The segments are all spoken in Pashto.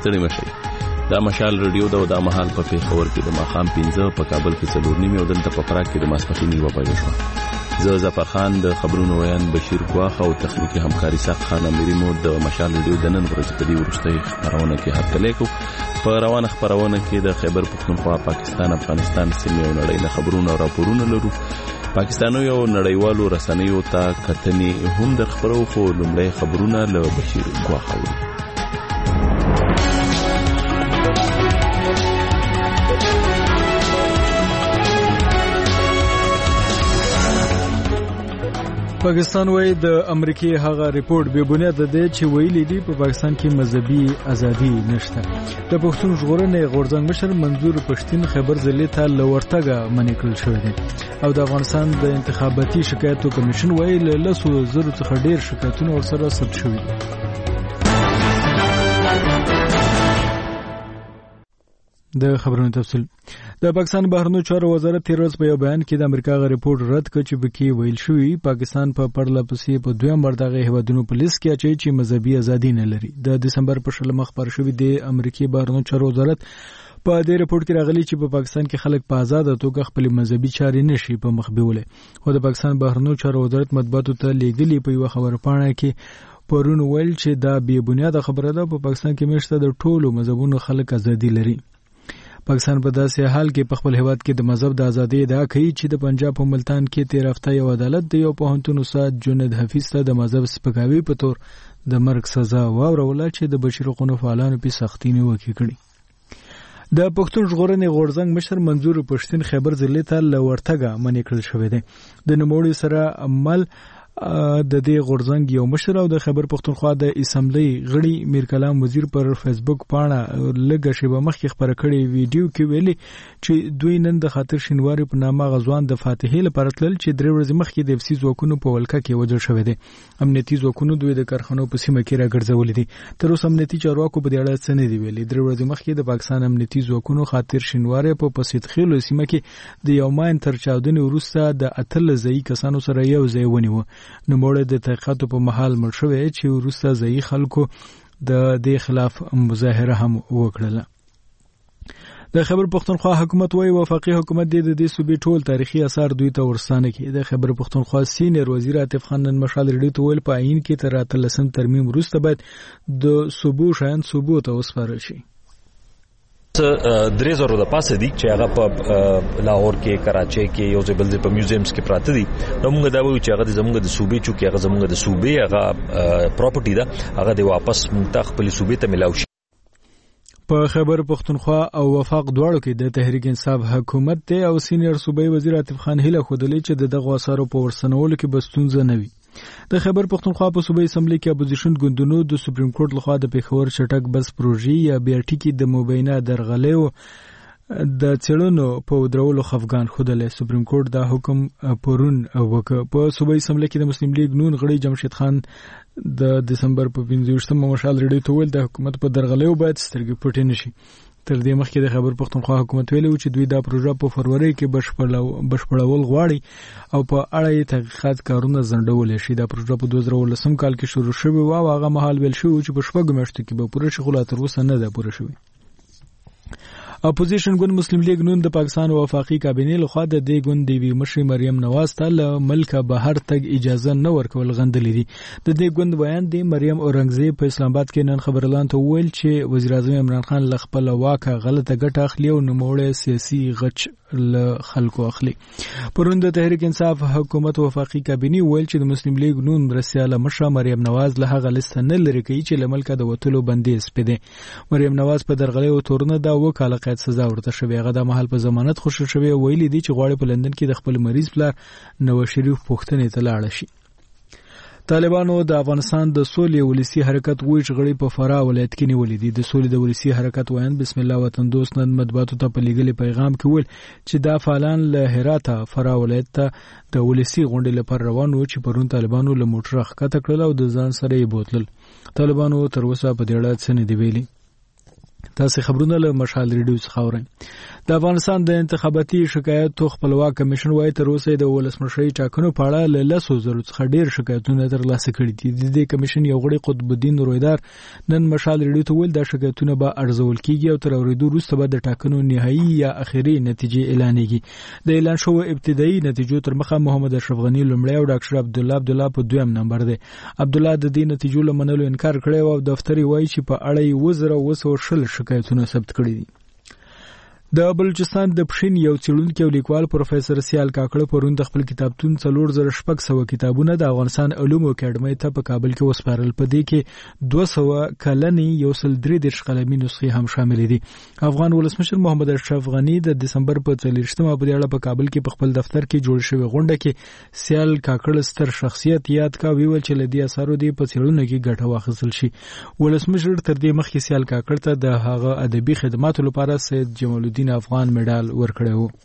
ستړي مشئ. دا مشال رادیو دا مهال په پیښور کې د ماښام 15 په کابل کې 4:30 او دلته په پراګ کې د ماسپښین 9 بجې شو. زه ظفر خان د خبرونو ویان بشیر ګواخ او تخنیکی همکاري سخت خان اميري مو د مشال رادیو د نن ورځې په دې ورستۍ خبرونه کې هرکلی کو. په روانه خبرونه کې د خیبر پختونخوا، پاکستان، افغانستان سیمې او نړۍ له خبرونو او راپورونو لرو. پاکستاني او نړیوالو رسنیو ته کتنې هم در خبرو، خو لومړی خبرونه له بشیر ګواخ اورو. پاکستان وایي د امریکای هغه ریپورت بې بنیاده دی چې ویلي دي په پاکستان کې مذهبي ازادي نشته. د پښتون ژغورنې غورځنګ مشر منظور پښتين خیبر ضلع ته له ورتګه منع کړل شوی دی او د افغانستان د انتخاباتي شکایتو کمیشن وایي له 100,000 څخه ډیر شکایتونه ورسره ثبت شوي دي. د خبرونو تفصیل. د پاکستان بهرنیو چارو وزارت تیر ورځ په یو بیان کې د امریکا غ ریپورت رد کړ چې بکی ویل شوی پاکستان په پرله پسې په دویم مردغه هیوادونو په لیست کې اچي چې مذهبي ازادي نه لري. د دسمبر په 16 خبر شوی د امریکای بهرنیو چارو وزارت په دې ریپورت کې راغلی چې په پاکستان کې خلک په آزاد توګه خپل مذهبي چارې نشي په مخ بیولې. خو د پاکستان بهرنیو چارو وزارت مطبوعاتو ته لیږلي په یو خبرپاڼه کې پرون ویل چې دا بې بنیاده خبره ده. په پاکستان کې مشته د ټولو مذهبونو خلک ازادي لري. پاکستان په داسې حال کې په خپل هیواد کې د مذهب د ازادۍ ادعا کوي چې د پنجاب په ملتان کې 13 هفته یو عدالت د یو پوهنتون استاد جنید حفیظ ته د مذهب سپکاوي په تور د مرګ سزا واوروله چې د بشري حقوقو فعالانو په سختۍ نیوکه کړې. د پښتون ژغورنې غورځنګ مشر منظور پښتين خیبر ضلع ته له ورتګه منع کړل شوی دی. د نوموړي سره عمل د دې غورځنګ یو مشر او د خیبر پختونخوا د اسمبلی غړي میر کلام وزیر پر فیسبوک پاڼه لږه شیبه مخکې خبره کړې ویډیو کې ویلي چې دوی نن د خاطر شینواری په نامه غزوان د فاتحې لپاره تلل چې 3 ورځې مخکې د افسي ځواکونو په ولکه کې وژل شوی دی. امنیتي ځواکونو دوی د کارخانو په سیمه کې راګرځولې دي. تر اوسه امنیتي چارواکو په دې اړه څه نه دی ویلي. 3 ورځې مخکې د پاکستان امنیتي ځواکونو خاطر شینواری په پسیدخیلو سیمه کې د یوماین تر چاودنې وروسته د 18 ځای کسانو سره یو ځای ونیو. نو موږ د تحقیقاتو په محل مړ شوی چې وروسته ځایي خلکو د دې خلاف مظاهره هم وکړله. د خیبر پختونخوا حکومت وايي وفاقي حکومت د دې صوبې ټول تاریخي آثار دوی ته ورسانه کړي. د خیبر پختونخوا سینیئر وزیر عاطف خان نن مشال ریډیو ته ویل په عین کې تر 13 ترمیم وروسته باید د صوبو شایان صوبو ته وسپارل شي. 3,000 د پاسه دي چې هغه په لاهور کې، کراچۍ کې، یو ځای بل ځای په میوزیمز کې پراته دي. نو موږ دا وایو چې هغه زموږ د صوبې چې هغه زموږ د صوبې هغه پراپرټي ده، هغه د واپس موږ خپل صوبې ته ملاوي شي. په خیبر پختونخوا او وفاق دواړو کې د تحریک انصاف حکومت ته او سینیئر صوبایي وزیر عاطف خان هیله خودلې چې دغه اثارو په ورسنولو کې بستونزه نه وي. د خیبر پختونخوا په صوبایي اسمبلی کې اپوزیشن ګوندونو د سپریم کورټ لخوا د پیښور چټک بس پروژې یا بیرټی کې د مبینه درغلیو د څېړنو په درولو خفګان خوده. سپریم کورټ دا حکم پرون وکړ. په صوبایي اسمبلی کې د مسلم لیگ نون غړي جمشید خان د دسمبر په 15 مشال ریډیو ته ویل د حکومت په درغلیو باید سترګې پټې نشي. تر دې مخکې د خیبر پختونخوا حکومت ویلي و چې دوی دا پروژه په فروری کې بشپړول غواړي او په اړه یې تحقیقات کارونه ځنډولی شي. دا پروژه په 2019 کال کې شروع شوې وه او هغه مهال ویل شوی چې په 6 میاشتو کې به پوره شي، خو لا تر اوسه نه ده پوره شوې. اپوزیشن ګوند مسلم لیگ نون د پاکستان وفاقي کابینې لخوا د دې ګوند دی مشر مریم نواز ته له ملک بهر تګ اجازه نه ورکول غندلې دي. د دې ګوند بیان دی مریم اورنګزیب په اسلام آباد کې نن خبرلان ته ویل چې وزیر اعظم عمران خان له خپل واکه غلطه ګټه اخلي او نوموړی سیاسي غچ له خلکو اخلي. پرون د تحریک انصاف حکومت وفاقي کابینې ویل چې د مسلم لیگ نون مرستیاله مشر مریم نواز له هغه لیست نه لري کوي چې له ملک د وټلو بندیز پېده. مریم نواز په درغلي او تورنه دا وکاله قید سزا ورته شوی. هغه د محل په ضمانت خوشی شوی ویلي دي چې غواړي په لندن کې د خپل مریض پلار نواز شریف پوښتنې ته لاړ شي. طالبانو د افغانستان د سولې ولسی حرکت ویش غړي په فرا ولایت کې نیولې دي. د سولې د ولسی حرکت وایي بسم الله وطن دوست نن مطبوعاتو ته په لیږلي پیغام کې ویل چې دا فعالان له هرات فرا ولایت ته د ولسی غونډې لپاره روان وو چې پرون طالبانو له موټر ښکته کړل او د ځان سره یې بوتلل. طالبانو تر اوسه په دې اړه څه نه دی ویلي. تاسو خبرونه له مشال ریډیو څخه اورئ. د افغانستان د انتخاباتي شکایاتو خپلواک کمیشن وايي تر اوسه د ولسمشرۍ ټاکنو په اړه له 100,000 څخه ډیر شکایتونه ترلاسه کړي دي. د دې کمیشن یو غړي قطب الدین رویدار نن مشال ریډیو ته ویل دا شکایتونه به ارزول کیږي او تر اوریدو وروسته به د ټاکنو نهایی یا اخیری نتیجې اعلانېږي. د اعلان شوو ابتدایي نتیجو تر مخه محمد اشرف غنی لومړی او ډاکټر عبدالله په دویم نمبر دی. عبدالله د دې نتیجو له منلو انکار کړی او دفتر یې وایي چې په اړه یې 1,200 شکایتونه ثبت کړي دي. د بلوچستان د پښین یو څېړونکی او لیکوال پروفیسور سیال کاکړه پرون د خپل کتابتون 4,600 کتابونه د افغانستان علومو اکاډمۍ ته په کابل کې وسپارل. په دې کې 200 کلنې 133 قلمي نسخې هم شامل دي. افغان ولسمشر محمد اشرف غنی د دسمبر په 30مه په اړه په کابل کې په خپل دفتر کې جوړ شوی غونډه کې سیال کاکړه ستر شخصیت یاد کا ویل چې لدی اثارو دی په څېړنه کې ګټه واخیستل شي. ولسمشر تر دې مخکې سیال کاکړه ته د هغه ادبي خدماتو لپاره سید جمال الدین افغان میډال ورکړی وو.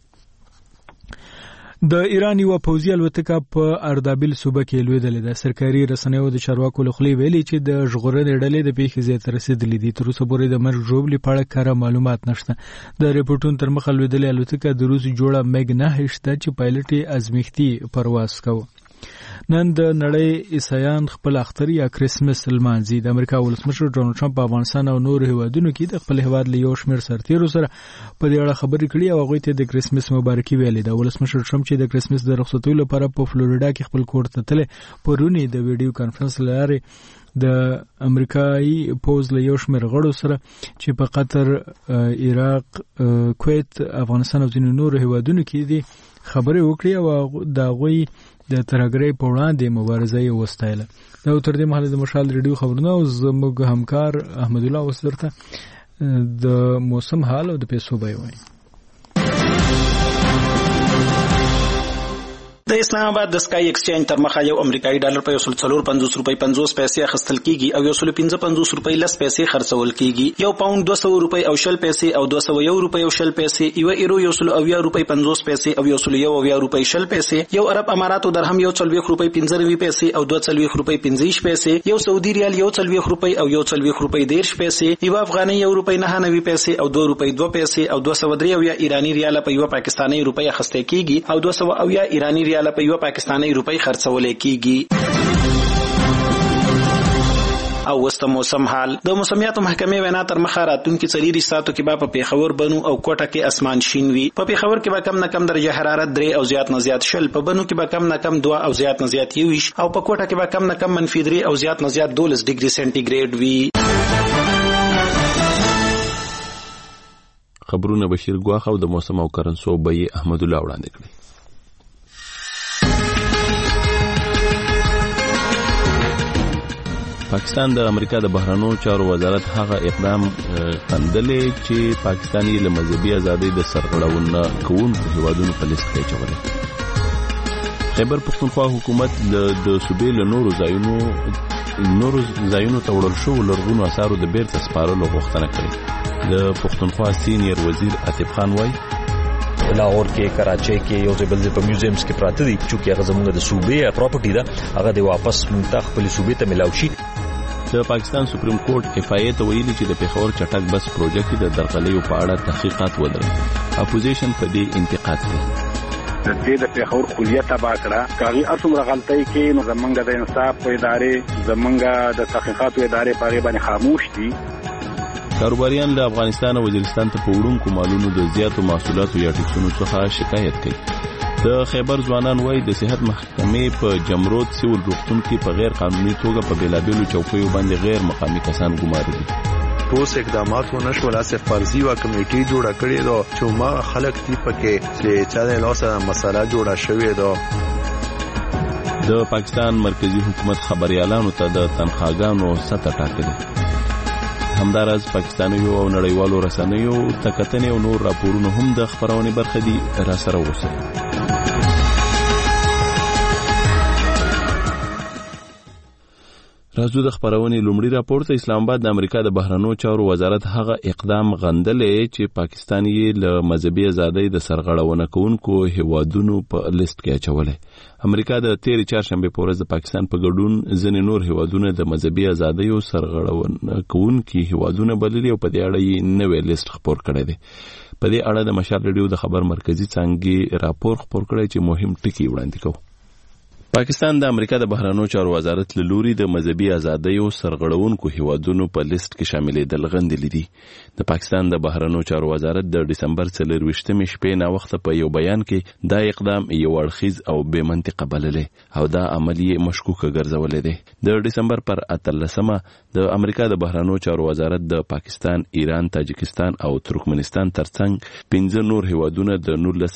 د ایران یو پوځي الوتکه په اردابیل صوبه کې لویدلې ده. سرکاري رسنیو د چارواکو له خولې ویلي چې د ژغورنې ډلې د پیښې ځای ته رسېدلې دي. تر اوسه پورې د مرګ ژوبلې په اړه کره معلومات نشته. د ریپورټونو تر مخه لویدلې الوتکه د روس جوړه میګ 9 ده چې پایلټ یې ازمیښتي پرواز کوي. نن د نړۍ عیسایان خپل اختر یا کریسمس لمانځي. د امریکا ولسمشر ډونالد ټرمپ په افغانستان او نور هیوادونو کې د خپل هیواد له یو شمېر سرتیرو سره په دې اړه خبرې کړې او هغوی ته د کریسمس مبارکي ویلې ده. ولسمشر ټرمپ چې د کریسمس د رخصتیو لپاره په فلوریډا کې خپل کور ته تللی پرونی د ویډیو کانفرنس له لارې د امریکایي پوز له یو شمېر غړو سره چې په قطر، عراق، کویت، افغانستان او ځینو نورو هیوادونو کې دي خبرې وکړي او د هغوی د ترهګرۍ په وړاندې مبارزه یې وستایله. دا تر دې مهاله د مشال ریډیو خبرونه او زموږ همکار احمد الله اوس درته د موسم حال او د پیسو بیه وایي. د اسلام آباد د سکای ایکسچینج تر مخه یو امریکایي ډالر په 1.450 روپۍ 50 پیسې اخیستل کیږي او 1.55 روپۍ 10 پیسې خرڅول کیږي. یو پاوند 200 روپۍ او 0 پیسې او 201 روپۍ او 0 پیسې، یو ایرو 120 روپۍ 50 پیسې او 101 روپۍ 0 پیسې، یو عرب اماراتو درهم 140 روپۍ 15 پیسې او 240 روپۍ 15 پیسې، یو سعودي ریال 140 روپۍ او 140 روپۍ 10 پیسې، یو افغاني 1 روپۍ 99 پیسې او 2 روپۍ 2 پیسې او 203 ایرانی ریال په یو پاکستاني روپۍ اخیستل کیږي او 200 ایرانی ریال په یو پاکستاني روپۍ خرڅول کیږي. او وسته موسم حال. د موسمیاتو محکمې وینا تر مخه راتونکي 4 ساعتو کې به په پیښور، بنو او کوټه کې اسمان شین وي. په پیښور کې به کم نه کم درجه حرارت 3 او زیات نه زیات 0، په بنو کې به کم نه کم 2 او زیات نه زیات 21 او په کوټه کې به کم نه کم -3 او زیات نه زیات 12 ډیګري سنټیګریډ وي. خبرونه بشیر ګواخ او د موسم او کرنسو بیه احمد الله وړاندې کړي. پاکستان د امریکا د بهرنیو چارو وزارت هغه اقدام خندلې چې پاکستاني له مذهبي ازادۍ د سرغړونه کوونکو هیوادونو په لیست کې اچولې. خیبر پښتونخوا حکومت د صوبې له نورو ځایونو ته وړل شوو لرغونو اثارو د بیرته سپارلو غوښتنه کړې. د پښتونخوا سینیر وزیر عاطف خان وایي لاهور کې، کراچۍ کې یو ځای بل ځای په میوزیمز کې پراته دي چې هغه زموږ د صوبې پراپرټي ده، هغه د واپس مونږ خپل صوبې ته ملاو شي. د پاکستان سپریم کورټ اف آی ای ته ویلي چې د پیښور چټک بس پروژیکټ د درغلیو په اړه تحقیقات ودرول. اپوزیشن په دې انتقاد کوي. د پیښور کلیه تبا کړه کاغي اسمره غلطۍ کې نو زمونږ د انصاف په ادارې، زمونږ د تحقیقاتو ادارې په باندې خاموش دي. کاروباریان له افغانستان او وزیرستان ته په وړونکو مالونو د زیاتو محصولاتو یا ټکسونو څخه شکایت کوي. د خیبر ځوانان وایي د صحت محکمې په جمرود سیول روغتون کې په غیر قانوني توګه په بیلابیلو چوکیو باندې غیر مقامي کسان ګمارلي دي. ټوس اقدامات ونشول، اسف فرضي وا کمیټي جوړه کړې ده چې ما خلک تی پکې چې چا د لاسه مسله جوړه شوې ده. د پاکستان مرکزی حکومت خبريالانو ته د تنخواګانو سطح ټاکلي. همدارس پاکستانیو او نړیوالو رسنیو تکتنې او نور راپورونه هم د خبرونې برخه دي. را سره اوسئ. راځو د خبرونې لومړی راپور ته. اسلام آباد د امریکا د بهرنیو چارو وزارت هغه اقدام غندلې چې پاکستان یې له مذهبي ازادۍ د سرغړونه کوونکو هیوادونو په لیست کې اچولې. امریکا د تیر چهارشنبه په ورځ د پاکستان په ګډون ځینې نور هیوادونه د مذهبي ازادۍ او سرغړونه کوونکو هیوادونه بللي او په دې اړه یې نوې لیست خپور کړی دی. په دې اړه د مشال ریډیو د خبر مرکزی څنګه راپور خپور کړی چې مهم ټکي وړاندې کوي. پاکستان د امریکا د بهرنیو چارو وزارت له لوري د مذهبي ازادۍ او سرغړونکو هیوادونو په لیست کې شاملېدل غندلې دي. د پاکستان د بهرنیو چارو وزارت د ډسمبر 24 شپې نا وخت په یو بیان کې دا اقدام یو اړخیز او بې منطقه بللې او دا عملی مشکوک ګرځولې دي. د ډسمبر پر 18 د امریکا د بهرنیو چارو وزارت د پاکستان، ایران، تاجکستان او ترکمنستان ترڅنګ 15 نور هیوادونه د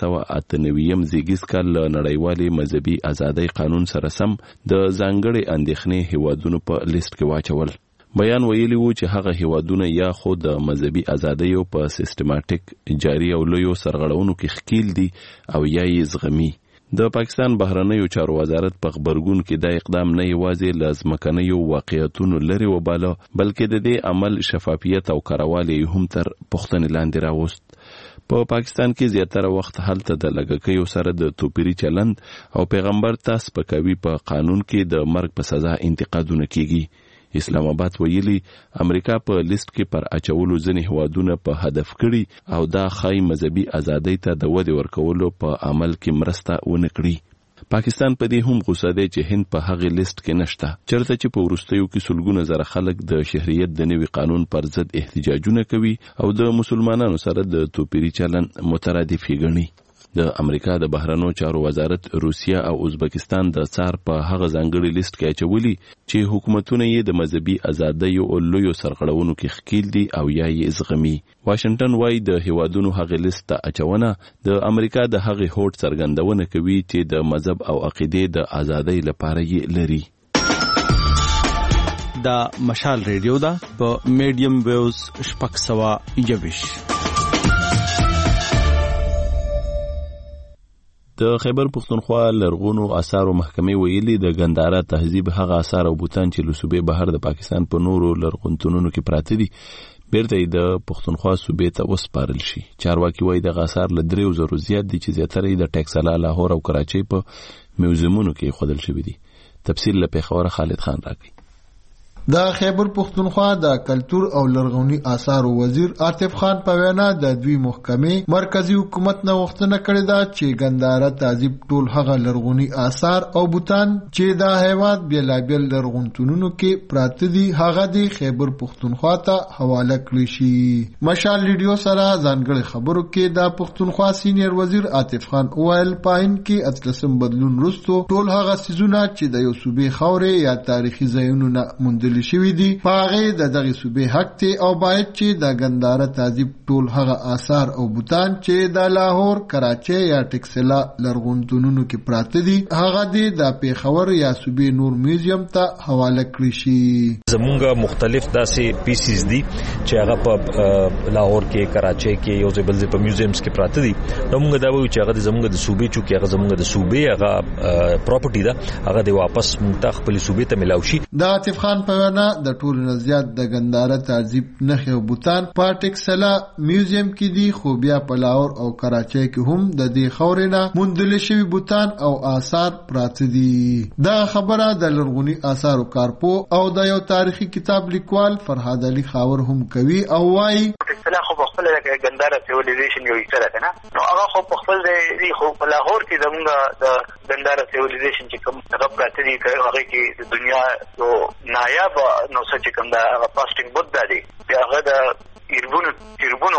1998 زیږیز کال نړیوالې مذهبي ازادۍ قانون سره سم د ځانګړي اندېښنې هیوادونو په لیست کې واچول. بیان ویلي وو چې هغه هیوادونه یا خو د مذهبي ازادۍ په سیستماتیک جاري او لویو سرغړونو کې ښکیل دي او یا یې زغمي. د پاکستان بهرنیو چارو وزارت په خبرګون کې دا اقدام نه یوازې لازمکنیو واقعیتونو لري وباله بلکې د دې عمل شفافیت او کاروالی هم تر پوښتنې لاندې راوست. په پاکستان کې زیاتره وخت هلته د لګکیو سره د توپیری چلند او پیغمبر تاس پکوي په قانون کې د مرګ په سزا انتقادونه کیږي. اسلام آباد ویلي امریکا په لیست کې پر اچولو ځینې هوادونه په هدف کړي او دا خای مذهبي ازادۍ ته د ودې ورکولو په عمل کې مرسته ونه کړي. پاکستان په دې هم غوسه دی چې هند په هغه لیست کې نشته، چرته چې په وروستیو کې سلګونه زره خلک د شهریت د نوي قانون پر ضد احتجاجونه کوي او د مسلمانانو سره د توپیری چلند مترادف ګڼي. د امریکا د بهرنیو چارو وزارت روسیا او ازبکستان د څار په هغه ځانګړي لیست کې اچولي چې حکومتونه یې د مذهبي ازادۍ او لویو سرغړونو کې ښکیل دي او یا یې زغمي. واشنگټن وايي د هیوادونو هغه لیست ته اچونه د امریکا د هغه هوډ څرګندونه کوي چې د مذهب او عقیدې د ازادۍ لپاره یې لري. دا مشال ریډیو دا په میډیم ویوز شپږ سوه 21. د خیبر پښتونخوا لرغونو آثارو محکمې ویلي د ګنداره تهذیب هغه آثار او بوتان چې له صوبې بهر د پاکستان په نورو لرغونتونونو کې پراته دي بیرته د پښتونخوا صوبې ته وسپارل شي. چارواکي وایي د آثار له 3,000 زیات دي چې زیاتره د ټیکسلا، لاهور او کراچۍ په میوزیمونو کې خودل شوی دي. تفصیل له پیښور خالد خان راکړي. د خیبر پښتونخوا د کلتور او لرغونی آثارو وزیر عاطف خان په وینا د دوی محکمې مرکزی حکومت نه وختونه کړی دا چې ګنداره تهذیب ټول هغه لرغونی آثار او بوتان چې د هیواد بیلابیل لرغونتونونو کې پراته دي هغه د خیبر پښتونخوا ته حواله کړی شي. مشال ریډیو سره ځانګړي خبرو کې د پښتونخوا سینیئر وزیر عاطف خان اوایل پاین کې اصلسم بدلون وروسته ټول هغه سيزونه چې د یو صوبې خاورې یا تاریخي ځایونو نه موندل شوی دي پاغه د دغه صوبې حق ته او باید چې د ګنداره تهذیب ټول هغه آثار او بوتان چې د لاهور، کراچۍ یا ټیکسلا لرغونتونونو کې پراته دي هغه د پیښور یا صوبې نور میوزیم ته حواله کړی شي. زمونږ مختلف داسې پیسز دي چې هغه په لاهور کې، کراچۍ کې یو ځای بل ځای په میوزیمز کې پراته دي. نو موږ دا وایو چې هغه زمونږ د صوبې چې هغه زمونږ د صوبې هغه پراپرټي ده هغه د واپس مونږ خپل صوبې ته ملاوي شي. د عاطف خان په د ټولو نه زیات د ګنداره تهذیب نښې او بوتان په ټیکسلا میوزیم کې دي خو بیا په لاهور او کراچۍ کې هم د دې خاورې نه موندل شوي بوتان او آثار پراته دي. دا خبره د لرغوني آثارو کارپو او د یو تاریخي کتاب لیکوال فرهاد علي خاور هم کوي او وایي ټیکسلا خو په خپل ګنداره سیویلایزیشن یو څه ده نه نو هغه خو په خپل دی خو په لاهور کې زموږ د ګنداره سیویلایزیشن چې کوم هغه پراته دي هغه کې د دنیا یو نایاب نو څه چې کوم دا فاستینګ بود دی هغه د تیربونو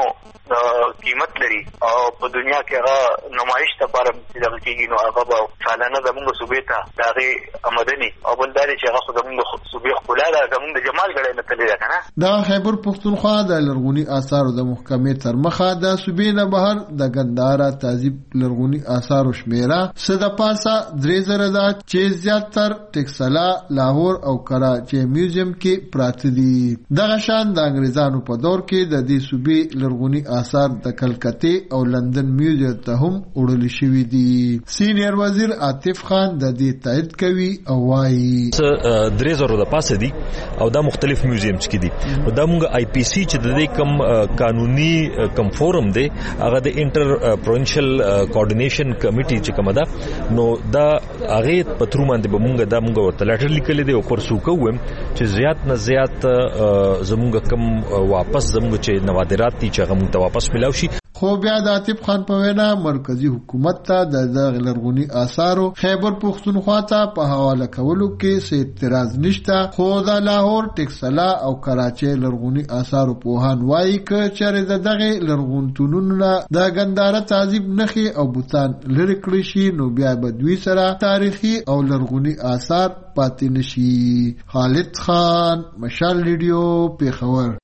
قیمت لري او په دنیا کې هغه نمایش لپاره دغه کېږي نو هغه به سالانه زموږ صوبې ته دغه آمدنی او بل دا چې هغه زموږ صوبې ښکلا ده زموږ د جمال ګړی نه تللی ده که نه. د خیبر پښتونخوا د لرغوني آثارو د محکمې تر مخه د صوبې نه بهر د ګنداره تهذیب لرغوني آثارو شمیره څه د پاسه 3,000 ده چې زیاتر ټیکسلا، لاهور او کراچۍ میوزیم کې پراته دي. دغه شان د انګریزانو په دور کې کې د دې صوبې لرغوني آثار د کلکته او لندن میوزیم ته هم وړل شوي دي. سینیئر وزیر عاطف خان د دې تایید کوي او وايي 3000 د پاسه دي او دا مختلف میوزیمز کې دي. دا موږ آی پی سی چې د دې کم قانوني کم فورم دی هغه د انټر پروینشل کوارډینیشن کمیټي چې کومه ده نو دا هغه پترو باندې به موږ دا موږ ورته لیټر لیکل دي او پرسو کوم چې زیات نه زیات زموږ کم واپس زموږ چې نوادرات دي چې هغه موږ ته واپس ملاو شي. خو بیا د عاطف خان په وینا مرکزی حکومت ته د لرغوني آثارو خیبر پختونخوا ته په حواله کولو کې څه اعتراض نشته، خو د لاهور، ټکسلا او کراچۍ لرغوني آثارو پوهان وایي چې چېرې دغه لرغونتونونو د ګنداره تعذیب نښې او بوتان لرې کړی شي نو بیا به دوی سره تاریخي او لرغوني آثار پاتې نشي. خالد خان، مشال ریډیو، پیښور.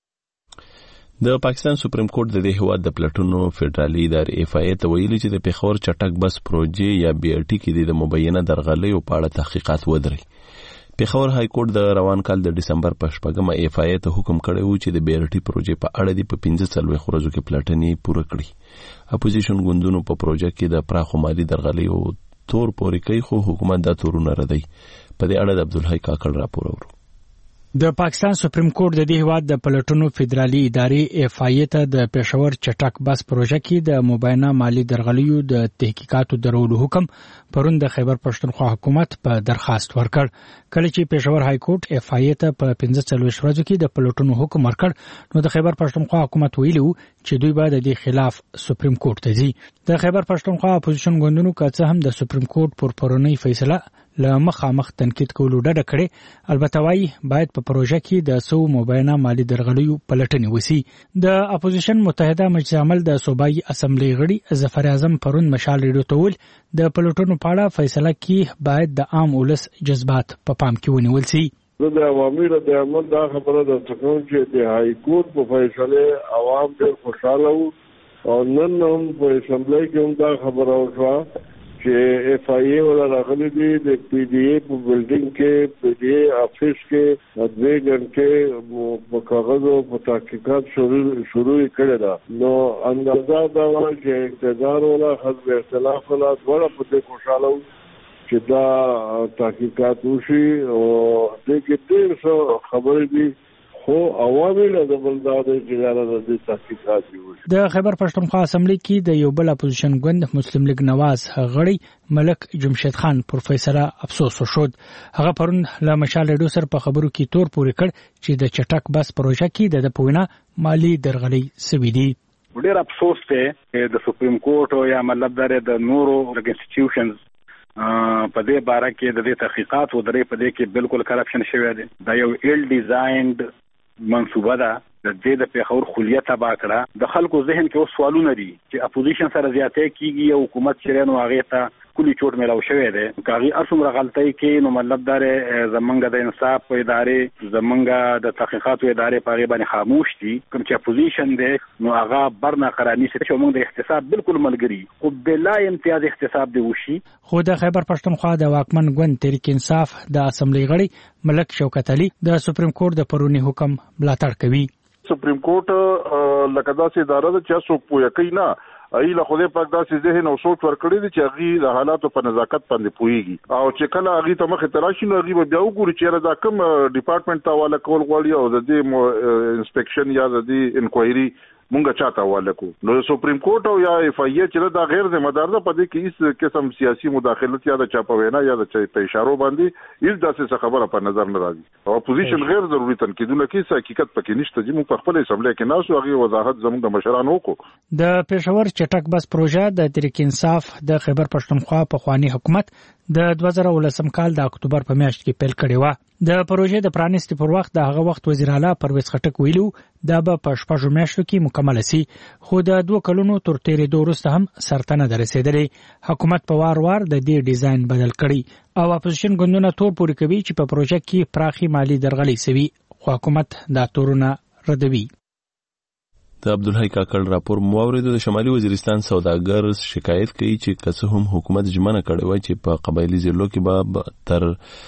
د پاکستان سپریم کورټ د دې هواد د پلټونو فدرالي ادارې اف آی ته ویلي چې د پیښور چټک بس پروژې یا بی ار ټي کې د مبینه درغلیو په اړه تحقیقات ودرې. پیښور های کورټ د روان کال د ډسمبر په 8 اف آی ته حکم کړی و چې د بی ار ټي پروژې په اړه د 15 ورځو کې پلټنې پوره کړي. اپوزیشن ګوندونو په پروژه کې د پراخو مالی درغلیو تور پورې کوي، خو حکومت دا تورونه ردوي. په دې اړه د عبدالحی کاکړ راپور اورو. د پاکستان سپریم کورټ د دې هواد د پلټونو فدرالي ادارې اف آی ته د پېښور چټک بس پروژه کې د مبینه مالی درغلیو د تحقیقاتو درولو حکم پرون د خیبر پښتونخوا حکومت په درخواست ورکړ. کله چې پېښور های کورټ اف آی ته په 15 ورځو کې د پلټونو حکم ورکړ نو د خیبر پښتونخوا حکومت ویلو چې دوی به د دې خلاف سپریم کورټ ته ځي. د خیبر پښتونخوا اپوزیشن ګوندونو که څه هم د سپریم کورټ پر پرونی فیصله له مخامخ تنقید کولو ډډه کړې، البته وايي باید په پروژه کې د سو مبینه مالی درغلیو پلټنې وسی. د اپوزیشن متحده مجلس عمل د صوبایي اسمبلی غړي ظفر اعظم پرون مشال ریډیو ته ویل د پلټونو په اړه فیصله کې باید د عام ولس جذبات په پام کې ونیول شي. د عوامي رد عمل دا خبره د څنګه چې د های کورټ په فیصله عوام ډېر خوشاله وو او نن هم په اسمبلی کې هم دا خبره وشوه چې اف آی ای ولا راغلي دي د پی ډی ای په بلډینګ کې پی ډی ای افیس کې 2 غنټې په کاغذ او په تحقیقات شروع کړي دا نو اندازه دا و چې اقتدار ولا حزب اختلاف ولا ډول په دې خوشاله چې دا تحقیقات وشي او د کې ډېر خبرې دي خو عوامي له بلدار جګړه د تحقیقات وشي. د خیبر پښتونخوا اسمبلی کې د یو بل اپوزیشن ګوند مسلم لیگ نواز غړي ملک جمشید خان پر فیصله افسوس وشود. هغه پرون له مشال ریډیو سره په خبرو کې تور پورې کړ چې د چټک بس پروژه کې د پوینا مالی درغلي سوي دي. ډېر افسوس دی د سپریم کورټ یا مطلب د نورو انسټیټیوشنز په دې باره کې د دې تحقیقات و درې په دې کې بالکل کرپشن شوی دی. دا یو ایل ډیزاینډ منصوبه ده د دې د پیښور خلیه تبا کړه. د خلکو ذهن کې اوس سوالونه دي چې اپوزیشن سره زیاتې کیږي او حکومت چې نو هغه ته کلی چوټ ملاو شوی دی. کاغي ارسم غلطۍ کې نو مطلب دار زمونږ د انصاف ادارې زمونږ د تحقیقاتو ادارې په غیبه خاموش دي. کوم چې اپوزیشن دی نو هغه برنامه نشي چې موږ د احتساب بالکل ملګری خو بلا امتیاز احتساب دی وشي. خو د خیبر پښتونخوا د واکمن ګوند تحریک انصاف د اسمبلی غړي ملک شوکت علي د سپریم کورټ د پرونی حکم ملاتړ کوي. سپریم کورټ لکه داسې اداره ده چې څوک پوهه کوي نه ایله خدای پاک داسې ذهن او سوچ ورکړي دي چې هغه د حالاتو په نزاکت باندې پوهیږي او چې کله هغه ته مخ تراشي نو هغه بیا وګوري چې دا کوم ډپارټمنټ ته حواله کول غواړي او د دې انسپیکشن یا د دې انکوایري مونږه چاته حواله کو. نو سپریم کورټ او یا اف آی ای چې دا غیر ذمہ دار ده په دې کې هیڅ قسم سیاسي مداخلت یا د چاپوینا یا د په اشارو باندې هیڅ داسې خبره په نظر نه راځي او اپوزیشن غیر ضروري تنقیدونه کوي. حقیقت پکې نشته چې موږ په خپل اسمبلی کې ناسو هغه وضاحت زموږ د مشرانو وکړو. د پېښور چټک بس پروژه د تحریک انصاف د خیبر پښتونخوا په خواني حکومت د 2019 کال د اکتوبر په میاشت کې پیل کړی و. د پروژې د پرانیستي پر وخت د هغه وخت وزیر اعلی پرویز خټک ویلو دا به په 6 میاشتو کې مکمل شي، خو د 2 کلونو تر تیرېدو وروسته هم سرته نه رسیدلې. حکومت په وار د دې ډیزاین بدل کړي او اپوزیشن ګوندونه تور پورې کوي چې په پروژه کې پراخي مالی درغلي سوي، خو حکومت دا تورونه ردوي. د عبدالحی کاکړ راپور مواورید. د شمالي وزیرستان سوداګر شکایت کوي چې که څه هم حکومت ژمنه کړې وای چې په قبایلی ضلعو کې به تر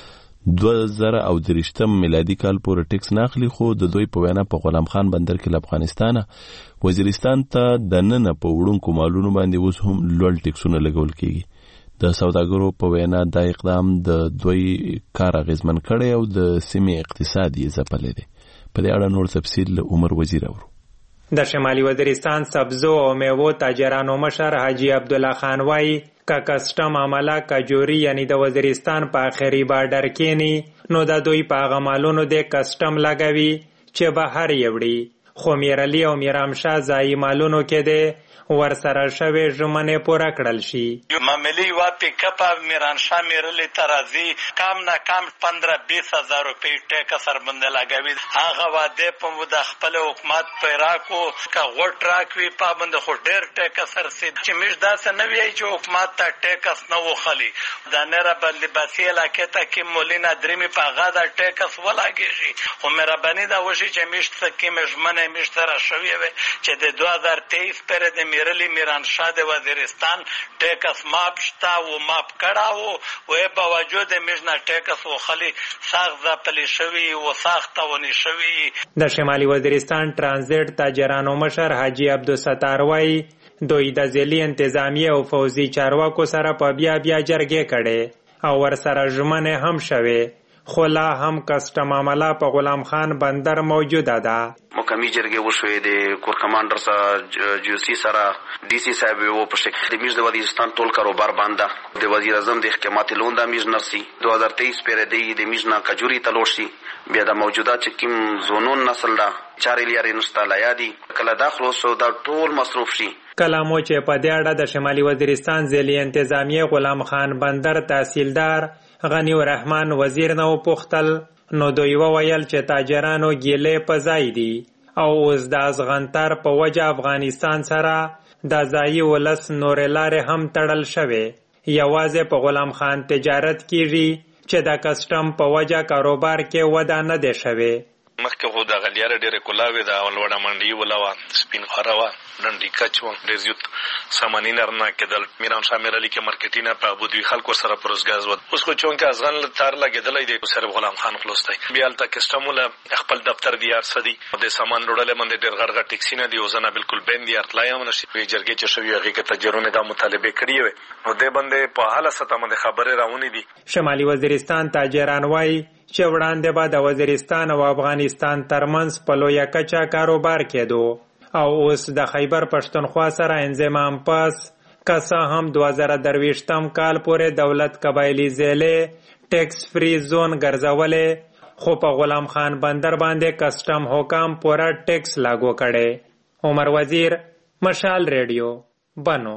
2023 میلادي کال پورې ټیکس ناخلي، خو د دوی په وینا په غلام خان بندر کې له افغانستان وزیرستان ته د نن په وړونکو مالونو باندې اوس هم لوړ ټیکسونه لګول کیږي. د سوداګرو په وینا دا اقدام د دوی کار اغیزمن کړي او د سیمې اقتصاد یې ځپلی دی. په دې اړه نور تفصیل له عمر وزیر اورو. د شمالي وزیرستان سبزو او میوو تاجرانو مشر حاجی عبدالله خان وایي که کسټم عمله کجوري یعنی د وزیرستان په آخري بارډر کې نو د دوی په هغه مالونو د کسټم لګوي چې بهر یې وړي، خو میرعلي او میرامشاه ځایي مالونو کې دی ورسره شوی ژمنې پوره کړل شي. معاملې وا پیکاپ میرانشاه میرعلي ترازی کم نه کم 15-20 هزار روپۍ ټیکس سربند لګوي. هغه واده په د خپل حکومت پیراکو کا غوټ راکوي پابند خو ډېر ټیکس سرسي چې مش داسې نه وی چې حکومت ته ټیکس نه وخلي. د نره بل لباسي علاقه ته کې مولینا درمي په غاده ټیکس ولاګي، خو مهرباني دا وشي چې مش څه کې مجمنه مش تر شوی وي چې د 2023 پر د میرعلي میرانشاه د وزیرستان ټیکس ماپ شتا و ماپ کړهو و په وجود مجنا ټیکس وخلي ساخت ځپلی شوی و ساخت ونی شوی. د شمالي وزیرستان ترانزیت تاجرانو مشر حاجی عبدالستار وایي دوی د ځلي انتظامیه او فوزي چارواکو سره په بیا جرګې کړي او ورسره ژمنې هم شوي، خو لا هم کسټم عمله په غلام خان بندر موجوده ده. مقامی جرګې وشوې د کور کمانډر سره جیوسی سره ډي سي صاحب و په شکل د میز د وزیرستان ټول کاروبار باندې د وزیر اعظم د احکامات لوندا میز نرسي 2023 پر د میزنا کجوري تلوشي بیا د موجوده چې کوم زونون نسل دا 4 لیارې نشته یادي کله داخلو سو دا ټول مصروف شي. کلامو چې په دې اړه د شمالي وزیرستان ځلي انتظامیه غلام خان بندر تحصیلدار غنی الرحمن وزیر نو پختل نو دوی وویل چې تاجرانو ګیلې په ځای دي او اوس د ازغنتر په وجه افغانستان سره د ځایي ولس نورې لارې هم تړل شوې. یوازې په غلام خان تجارت کیږي چې د کسټم په وجه کاروبار کې وده نه دی شوې. مخکې خو د غلیاره ډېرې کلاوې ده، لوړه منډي ولاوه، سپین خره وه، ډنډي کچ وه، ډېر زیات ساماني نرنه کېدل. میرانشاه میرعلي کې مارکیټونه په ابودوي خلکو سره پروزګاز ود. اوس خو چونکې ازغن تار لګېدلی دی صرف غلام خان خلاص دی. بیا هلته کسټم وله خپل دفتر دی یار څه دي د سامان وړلی باندې ډېر غټ غټ ټیکسي نه دي، اوس نه بلکل بین دي تلای هم نشي. جرګې چې شوي هغې کې تاجرونو دا مطالبې کړي وې نو دې باندې په هله سطح باندې خبرې راونې دي. شمالي وزیرستان تاجران وایي چې وړاندې به د وزیرستان او افغانستان ترمنځ په لویه کچه کاروبار کېدو او اوس د خیبر پښتونخوا سره انضمام پس که څه هم 2023 کال پورې دولت قبایلي ضلع ټیکس فری زون ګرځولې، خو په غلام خان بندر باندې کسټم حکام پوره ټیکس لاګو کړي. عمر وزیر، مشال ریډیو، بنو.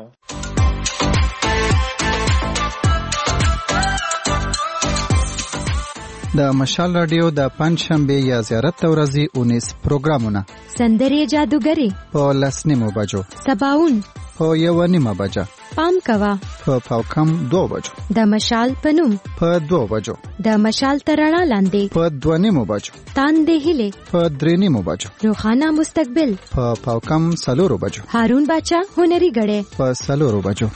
د مشال رادیو د پنځشنبه یا زیارت ورځې 19 پروګرامونه: سندرې جادوګری په 10:30 بجو، سباون په 1:30 بجه، پام کوا په پاوکم 2 بجو، د مشال پنوم په 2 بجو، د مشال ترڼا لاندې په 2:30 بجو، تاندې هله په 3:30 بجو، روخانه مستقبل په پاوکم 4 بجو، هارون باچا هنري غړې په 4 بجو.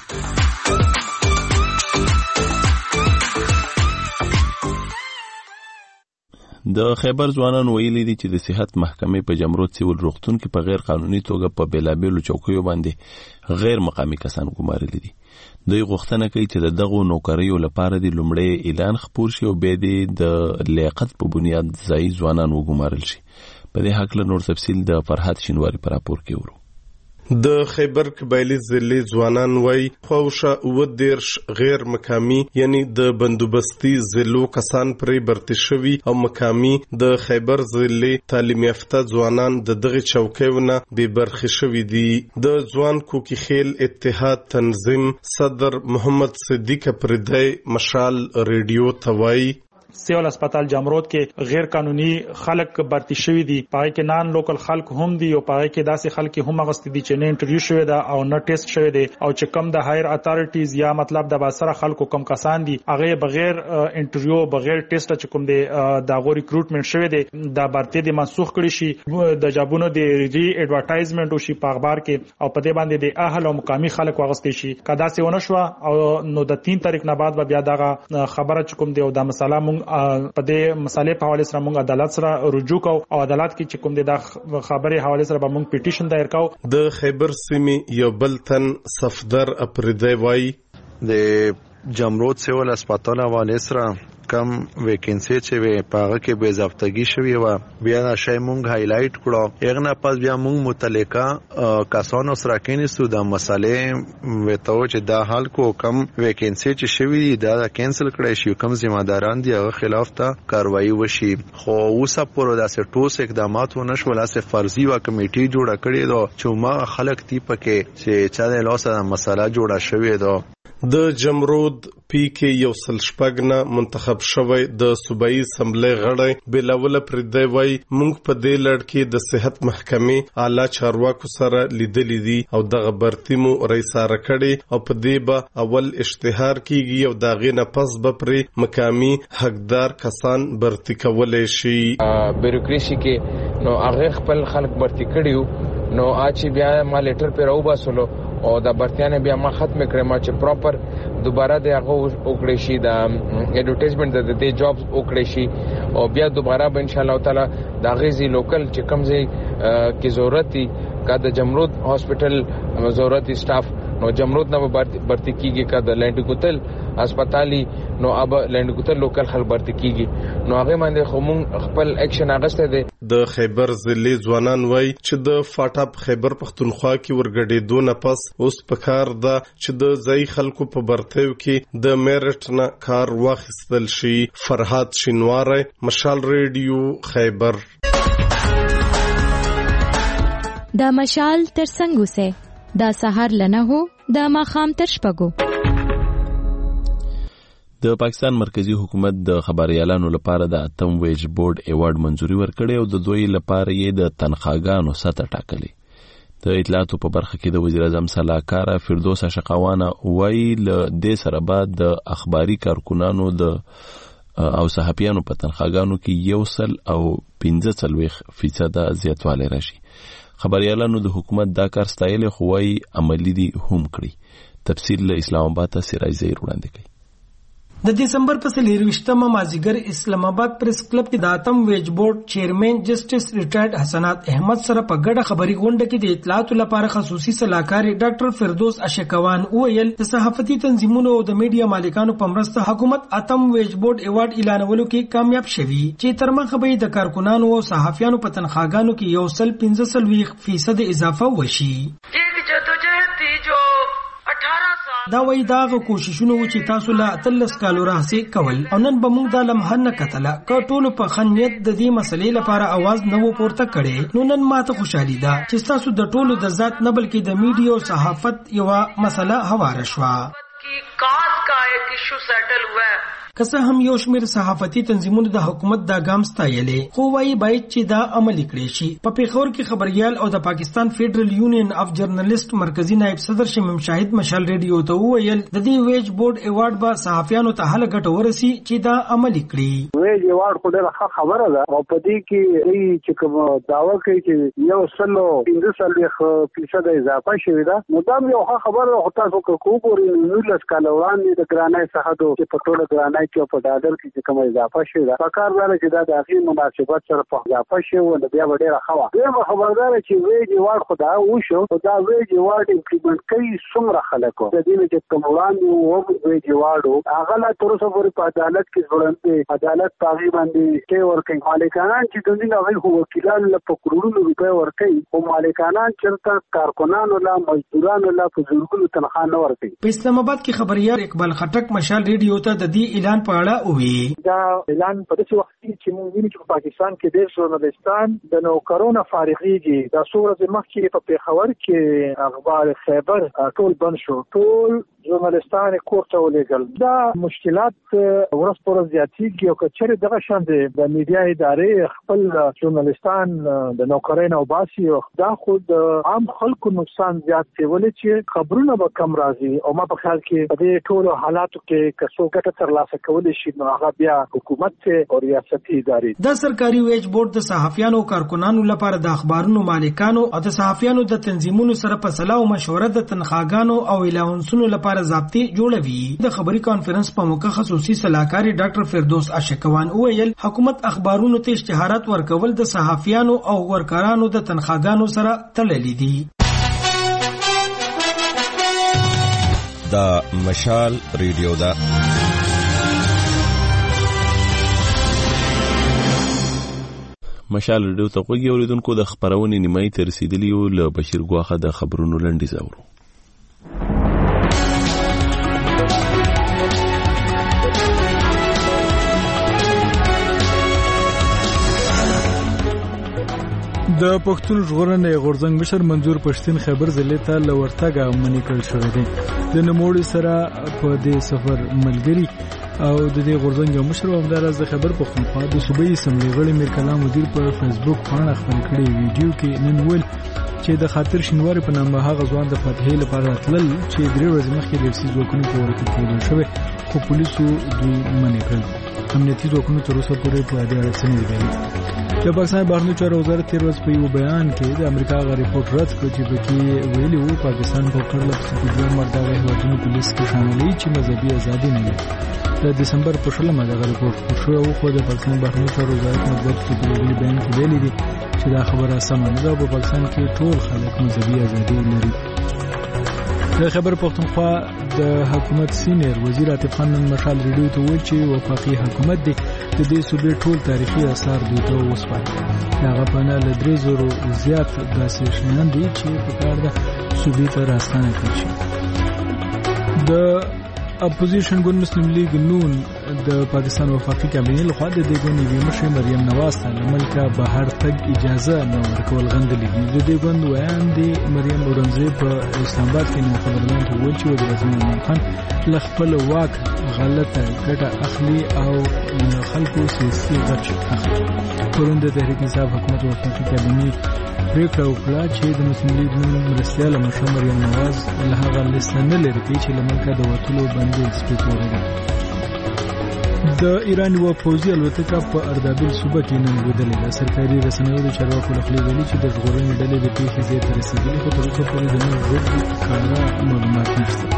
د خیبر ځوانانو ویلي دي چې د صحت محکمې په جمرود سیول روغتون کې په غیر قانوني توګه په بیلابیلو چوکیو باندې غیر مقامي کسان ګمارلي دي. دوی غوښتنه کوي چې د دغو نوکریو لپاره د لومړی اعلان خپور شي او بیا د لیاقت په بنیاد ځایي ځوانان وګمارل شي. په دې هکله نور تفصیل د فرحت شینواری په راپور کې ورو. د خیبر قبایلی ضلع ځوانان وای خوښه و دیرش غیر مقامی یعنی د بندوبستی ضلعو کسان پرې برتی شوی او مقامی د خیبر ضلع تعلیم یافته ځوانان د دغه چوکیونه به برخه شوی دي. د ځوان کوکی خیل اتحاد تنظیم صدر محمد صدیق پردای مشال ریډیو توای سیول اسپیټال جمرود کې غیر قانوني خلک برتی شوی دي، پای کې نان لوکل خلک هم دي او پای کې داسې خلک هم غوښتي دي چې نه انټرویو شوی دا او نه ټیسټ شوی دی او چې کم د هایر اتارټیز یا مطلب د باسره خلکو کم کسان دي هغه بغیر انټرویو بغیر ټیسټ چې کوم دی د غو ریکروټمنټ شوی دی د برتی د منسوخ کړي شي، د جابونو د ری ایڈورټایزمنت وشي په اخبار کې او په دې باندې د اهل او مقامی خلک واغستې شي. کدا سي ونه شو او نو د 3 تاریخ نه بعد بیا دغه خبره چې کوم دی او د مسله مونږ په دې مسالې په حواله سره مونږ عدالت سره رجوع کوو او عدالت کې چې کوم د خبرې حواله سره به مونږ پټیشن دایر کوو. د خیبر سیمې یو بل تن صفدر اپریدی وایي د جمرود سیول هسپتال حواله سره کم ویکنسی چې وي پاغه کې بے ضابطگی شوی و بیا دا شی مونږ هایلایټ کړو اغه نه پس بیا مونږ متعلقه کسانو سره کېنستو د مسالې وته چې دا حل کو کم ویکنسی چې شوی دا کینسل کړی شي کوم ذمہ داران دی هغه خلاف ته کاروایی وشي خو اوسه پر داسې ټوس اقدامات ونشول اسه فرضي وا کمیټي جوړه کړې دو چې ما خلک تی پکې چې چا د لاسه مسله جوړه شوی دو. د جمرود پی کې یو سلشپګنه منتخب شوی د صوبایي اسمبلی غړی بلاول پردی وای مونږ په دې لړ کې د صحت محکمې اعلی چارواکو سره لیدلې دي او دغه برتیمو رئیساره کړي او په دې به اول اشتهار کیږي او داغه نه پس به پرې مقامی حقدار کسان برتی کولای شي. بیروکراسي کې نو هغه خپل خلک برتی کړیو نو اچي بیا ما لیټر پر او باسلو او د برتیانه بیا ما ختم کړم چې پراپر دوباره د هغه وکړې شي د اډورټایزمنت د دې جابز وکړې شي او بیا دوباره به ان شاء الله تعالی د غزي لوکل چې کمزې کې ضرورت دي کا د جمرود هاسپټل ضرورت سټاف نو جمرود نه برتی کیږي کا د لینډ کوتل هسپتالي نو اب لینډ کوتل لوکل خلک برتی کیږي نو هغه باندې خو خپل اکشن اغسته دي. د خیبر ضلع ځوانان وای چې د فاټاپ خیبر پختونخوا کې ورګډېدو نه پس اوس پکار ده چې د ځای خلکو په برتیو کې د میرټ نه کار واخیستل شي. فرحات شینواره، مشال ریډیو، خیبر. دا مشال تر څنګه سه دا سحر لنه هو دا ماخام تر شپګو. د پاکستان مرکزی حکومت د خبريالانو لپاره د اتم ویج بورډ ایوارډ منځوري ورکړی او د دوی لپاره یې د تنخواګانو سطح ټاکلې. د اطلاعاتو په برخه کې د وزیر اعظم صلاحکار فردوس اشقوانه وایي ل دې سره بعد د اخباري کارکونانو د او صحافیانو په تنخواګانو کې 1.15% زیاتوالی راشي. خبريالانو د حکومت دا کار ستایل خو وايي عملی دي هم کړی. تفصیل له اسلام آباد ته سراج زهیر وړاندې کوي. د دسمبر په 23مه مازیګر اسلام آباد پریس کلب کې د اتم ویج بورډ چیرمن جسټس ریټایرډ حسنات احمد سره په ګډه خبري غونډه کې د اطلاعاتو لپاره خصوصي صلاحکار ډاکټر فردوس اشقوان ویل د صحافتي تنظیمونو او د میډیا مالکانو په مرسته حکومت اتم ویج بورډ ایوارډ اعلانولو کې کامیاب شوی چې ترمنځ به د کارکونانو او صحافیانو په تنخواګانو کې 1.15% اضافه وشي. دا وای داغه کوششونه و چې تاسو لا تلس کالو راځي کول او نن به موږ د لمحه نه کتله که ټول په خنیت د دې مسلې لپاره आवाज نه و پورته کړي نو نن ماته خوشحالي ده چې تاسو د ټولو د ذات نه بلکې د میډیا او صحافت یو مسله هواره شوه. کسه هم یو شمیر صحافتي تنظیمونو د حکومت دا ګام ستایلې خو وايي باید چې دا عملي کړي شي. په پیښور کې خبريال او د پاکستان فیډرل یونین اف جرنالست مرکزی نائب صدر شمیم شاهد مشال ریډیو ته ویل د دې ویج بورډ ایوارډ به صحافیانو ته هله ګټه ورسي چې دا عملي کړي. ویج ایوارډ خو ډېره خبره ده او په دې کې چې کوم داوا کوي چې 1.15% اضافه شوی ده نو دا یو خبره خو تاسو کو پورې 19 کال وړاندې د ګرانای څخه د په ټوله ګرانای کې په ډالر کې کوم اضافه شوی ده فکر دا چې دا د اخی مناسبت سره په اضافه شوی او بیا ډېره خوا دا خبردار چې ویج ایوارډ خدا وشو او دا ویج ایوارډ امپلیمنٹ کوي څومره خلکو د دې چې کوم وړاندې ویج ایوارډ هغه لا تر اوسه پورې په عدالت کې ځوړنده عدالت پاغي باندې کې ورکې مالکانان چې د دې هغه هو وکیلانو له کروڑونو روپے ورکې او مالکانان چرته کارکونانو لا مزدورانو لا په زورګلو تنخواه نه ورکې. په اسلام آباد کې خبريال اقبال خټک مشال ریډیو ته د دې اعلان په اړه وی دا اعلان په دې وخت کې موږ وینو چې په پاکستان کې ډېر ژورنالستان د نوکرونو فارغيږي د سورې مخکې په پیښور کې اخبار خیبر ټول بند شو ټول ژورنالستان کوټه ولېګل دا مشکلات ورځ پر ورځ زیاتېږي او کچره دغه شان د میډیا ادارې خپل ژورنالستان د نوکرین او باسي او دا خود عام خلکو نقصان زیات دی ولې چې خبرونه به کم راځي او ما په خیال کې په دې ټولو حالاتو کې کسو ګټه ترلاسه کول شي نو هغه بیا حکومت ته او ریاستي ادارې. د سرکاري ویج بورډ د صحافیانو کارکونانو لپاره د اخبارونو مالکانو او د صحافیانو د تنظیمونو سره په صلاح او مشوره د تنخواګانو او الاونسونو لپاره لپاره ضابطې جوړوي. د خبري کانفرنس په موقع خصوصي سلاکار ډاکټر فردوس اشکوان وویل حکومت اخبارونو ته اشتهارات ورکول د صحافیانو او ورکرانو د تنخواګانو سره تړلي دي. دا مشال ریډیو دا مشال ریډیو ته غوږی اوریدونکو د خبرونې نیمایي ته رسیدلی یو له بشیر ګواخه د خبرونو لنډیز اورو. د پښتون ژغورنې غورځنګ مشر منظور پښتين خیبر ضلع ته لورتګه منی کړل شوې ده. د نوموړي سره په دې سفر ملګری او د دې غورځنګ مشر همدارس د خیبر پښتونخوا د صوبایي اسمبلی غړي میر کلام مدیر په فیسبوک باندې خپل کړي ویډیو کې نن ویل چې د خاطر شینواری په نامه هغه ځوان د فتحې لپاره تلل چې 3 ورځې مخکې د سیز وکړو په ورته کې شوی خو پولیسو دوی منع کړل. امنیتي ځواکونو تر اوسه پورې په دې اړه څه نه ویلي. د پاکستان بهرنیو چارو وزارت 13 ورځې په یو بیان کې د امریکا غا ریپورت رد کړ چې پکې ویلي وو پاکستان په پرله پسې دوه مرداغه هیوادونو په لیست کې شامل دي چې مذهبي ازادي نه لري. د دسمبر په 16 دغه ریپورت شو او خو د پاکستان بهرنیو چارو وزارت مطبوعاتو ته په بیان کې ویلي دي چې دا خبره سمه نه ده. په پاکستان کې ټول خلک مذهبي ازادي لري. د خبر پښتونخوا د حکومت سینیر وزیر عاطف خان نن مشال ریډیو ته وویل چې وفاقي حکومت دی د دې صوبې ټول تاریخي آثار دوی ته وسپارل. هغه په نه له 300 زیات داسې شیان دي چې په کار ده صوبې ته راستانه کړي شي. د اپوزیشن ګوند مسلم لیگ نون د پاکستان وفاقي کابینې لخوا د دې ګوند یوې مشر مریم نواز ته له ملکه بهر تګ اجازه نه ورکول غندلې دي. د دې ګوند ویان دی مریم اورنګزیب په اسلام آباد کې نو خبرونه ته ویل چې وزیر اعظم عمران خان له خپل واک غلطه ګټه اخلي او له خلکو سیاسي غچ اخلي. پرون د تحریک انصاف حکومت وفاقي کابینې پریکړه وکړه چې د مسلم لیگ نون مرستیاله مشر مریم نواز له هغه لیست نه لري چې له ملکه د وټلو باندې سپیکوري. د ایران یو پوځي الوتکه په اردابیل صوبه کې نن لیدلې ده. سرکاري رسنیو د چارواکو له خوا ویلي چې د ژغورنې ډلې د پیښې ځای ته رسېدلې خو تر اوسه پورې د نن ورځې کاره معلومات نشته.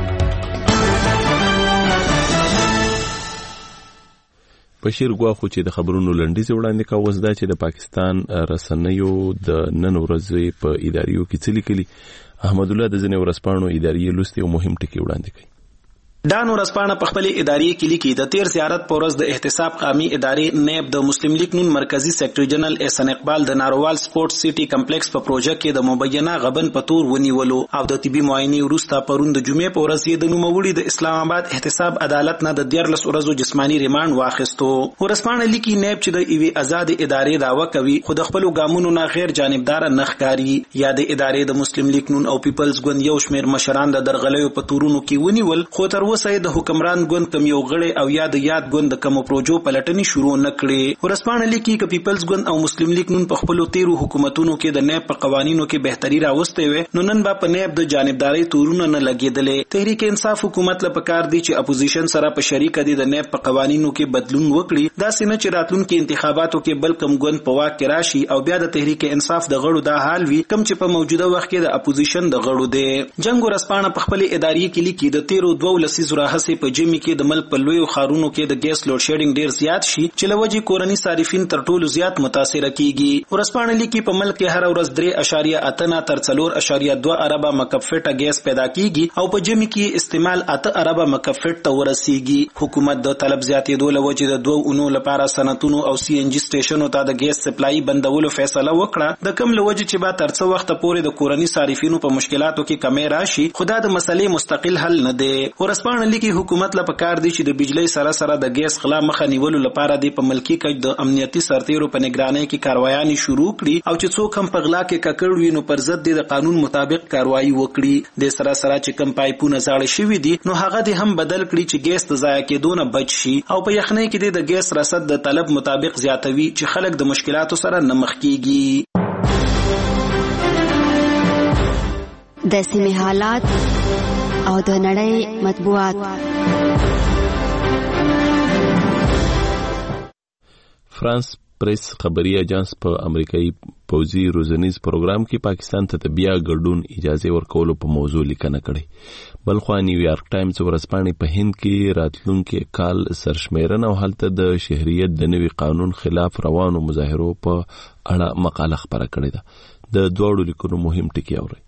بشیر ګواخو چې د خبرونو لنډیز وړاندې کاوه دا چې د پاکستان رسنیو د نن ورځې په اداریو کې څه لیکلي. احمد الله د ځنې ورځپاڼو اداري لوستي او مهم ټکي وړاندې کوي. دان ورځپاڼه په خپل اداري کې لیکي د 13 زیارت په ورځ د احتساب قومي ادارې نیب د مسلم لیگ نون مرکزی سیکرټری جنرال احسان اقبال د ناروال سپورت سيټي کمپلیکس په پروژه کې د مبینه غبن په تور ونیولو او د طبي معاینې وروسته پروند د جمعې په ورځ یې د نوموړي د اسلام آباد احتساب عدالت نه د 14 ورځو جسمانی ریماند واخیستو. ورځپاڼه لیکي نیب چې د ایوي آزاد ادارې داوا کوي خو د خپل ګامونو نه غیر جانبدار نه ښکاری. یا د ادارې د مسلم لیگ نون او پیپلز ګوند یو شمیر مشران د درغلیو په تورونو کې ونیول خو تر اوسه د حکمران ګوند کم یو غړي او یا د یاد ګوند د کوم پروژو پلټنې شروع نکړي. ورځپاڼه لیکي ک پیپلز ګوند او مسلم لیگ نون په خپل 13 حکومتونو کې د نیب په قوانینو کې بهتري راوستي وي نو نن با په نیب د جانبداري تورونه نه لګیدلې. تحریک انصاف حکومت له پکار دی چې اپوزیشن سره په شریک دي د نیب په قوانینو کې بدلون وکړي. دا سینه چې راتلونکو انتخاباتو کې بل کم ګوند په واک کې راشي او بیا د تحریک انصاف د غړو دا حال وي کم چې په موجوده وخت کې د اپوزیشن د غړو دی. جنگ ورځپاڼه په خپل اداري کې لیکي د 13 لسیزو راهسه په جمی کې د ملک په لوی خارونو کې د ګیس لوډ شیډینګ ډیر زیات شي چې لوجي کورنی صارفین تر ټولو زیات متاثر کیږي. ورځپاڼه لیکي په ملک کې هر ورځ 3.8 تر 4.2 اربه مکفټه ګیس پیدا کیږي او په جمی کې استعمال 8 اربه مکفټ ته ورسیږي. حکومت د طلب زیاتېدو لوجي د 2 اونو لپاره صنعتونو او سی ان جی سټیشنونو ته د ګیس سپلای بندولو فیصله وکړه. د کم لوجي چې با تر څو وخت پورې د کورنی صارفینو په مشکلاتو کې کمی راشي خدا د مسلې مستقل حل نه دی. ورځپاڼه لیکي حکومت له پکار دی چې د بجلی سره د ګیس غلا مخه نیولو لپاره د ملکی کچ د امنیتي سرتیرو په نگرانۍ کې کاروایي شروع کړي او چې څوک هم په غلا کې ککړ وي نو پر ضد د قانون مطابق کاروایي وکړي. د سره چې کم پایپونه زاړه شوي دي نو هغه د هم بدل کړي چې ګیس د ضایع کېدو نه بچ شي او په یخنۍ کې د ګیس رصد د طلب مطابق زیاتوي چې خلک د مشکلاتو سره نه مخ کیږي. د سیمې حالات او د نړۍ مطبوعات. فرانس پریس خبري اجانس په امریکایي پوځي روزنیز پروګرام کې پاکستان ته بیا ګډون اجازه ورکولو په موضوع لیکنه کړې. بلخوا نیویارک ټایمز ورځپاڼې په هند کې راتلونکي کال سرشمیرنه او هلته د شهریت د نوي قانون خلاف روانو مظاهرو په اړه مقاله خبره کړې ده. د دوړو لیکونو مهم ټکي اوري.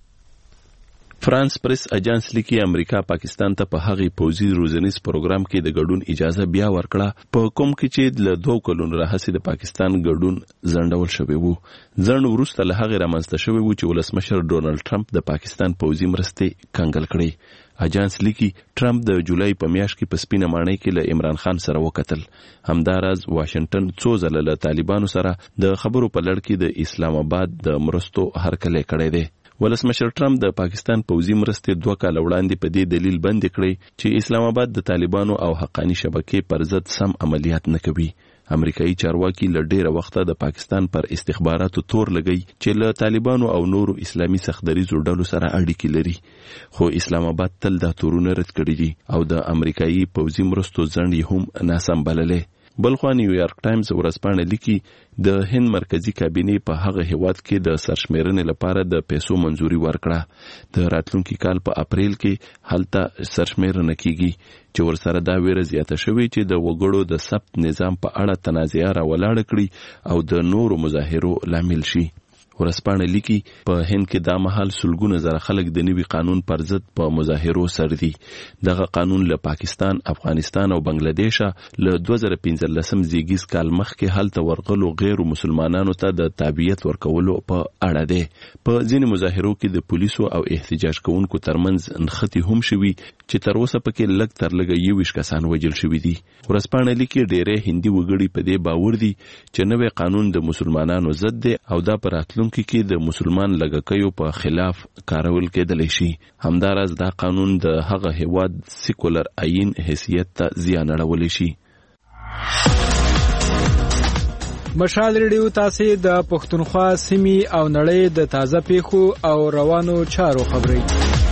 فرانس پریس اجانس لیکي امریکا پاکستان ته په هغه پوځي روزنیز پروګرام کې د ګډون اجازه بیا ورکړه په کوم کې چې له 2 کلونو راهیسې د پاکستان ګډون ځنډول شوی وو. ځنډ وروسته له هغه رامنځته شوی وو چې ولسمشر ډونالد ټرمپ د پاکستان پوځي مرستې کنګل کړې. اجانس لیکي ټرمپ د جولای په میاشت کې په سپینه ماڼۍ کې له عمران خان سره وکتل. همداراز واشنگټن څو ځله له طالبانو سره د خبرو په لړ کې د اسلام آباد د مرستو هرکلی کړی دی. ولسمشر ټرمپ د پاکستان پوځي مرستې 2 کال وړاندې په دې دلیل بند کړې چې اسلام آباد د طالبانو او حقانی شبکې پر ضد سم عملیات نه کوي. امریکایي چارواکي له ډیره وخته د پاکستان پر استخباراتو تور لګي چې له طالبانو او نورو اسلامي سختدریزو ډلو سره اړیکې لري. خو اسلام آباد تل دا تورونه رد کړي دي او د امریکایي پوځي مرستو ځنډ هم ناسم بللې. بلخوا نیویارک ټایمز ورځپاڼه لیکي د هند مرکزی کابینې په هغه هیواد کې د سرشمیرنې لپاره د پیسو منځوري ورکړه. د راتلونکي کال په اپریل کې هلته سرشمیرنه کیږي چې ورسره دا ویره زیاته شوې چې د وګړو د ثبت نظام په اړه تنازعه راولاړه کړي او د نورو مظاهرو لامل شي. ورځپاڼه لیکي په هند کې دا مهال سلګونه زره خلک د نوي قانون پر ضد په مظاهرو سر دي. دغه قانون له پاکستان، افغانستان او بنگلاديش له 2015 زیږیز کال مخکې هلته ورغلو غیر مسلمانانو ته د تابعیت ورکولو په اړه دی. په ځینې مظاهرو کې د پولیسو او احتجاج کوونکو ترمنځ نښتې هم شوي چې تر اوسه پکې لږ تر لږه 21 کسان وژل شوي دي. ورځپاڼه لیکي ډېری هندي وګړي په دې باور دي چې نوی قانون د مسلمانانو ضد دی او دا پر راتلونکي کې د مسلمان لږکیو په خلاف کارول کېدلی شي. همداراز دا قانون د هغه هیواد سیکولر آئین حیثیت ته زیان اړولی شي. مشال ریډیو تاسو د پښتونخوا سیمې او نړۍ د تازه پیښو او روانو چارو خبري.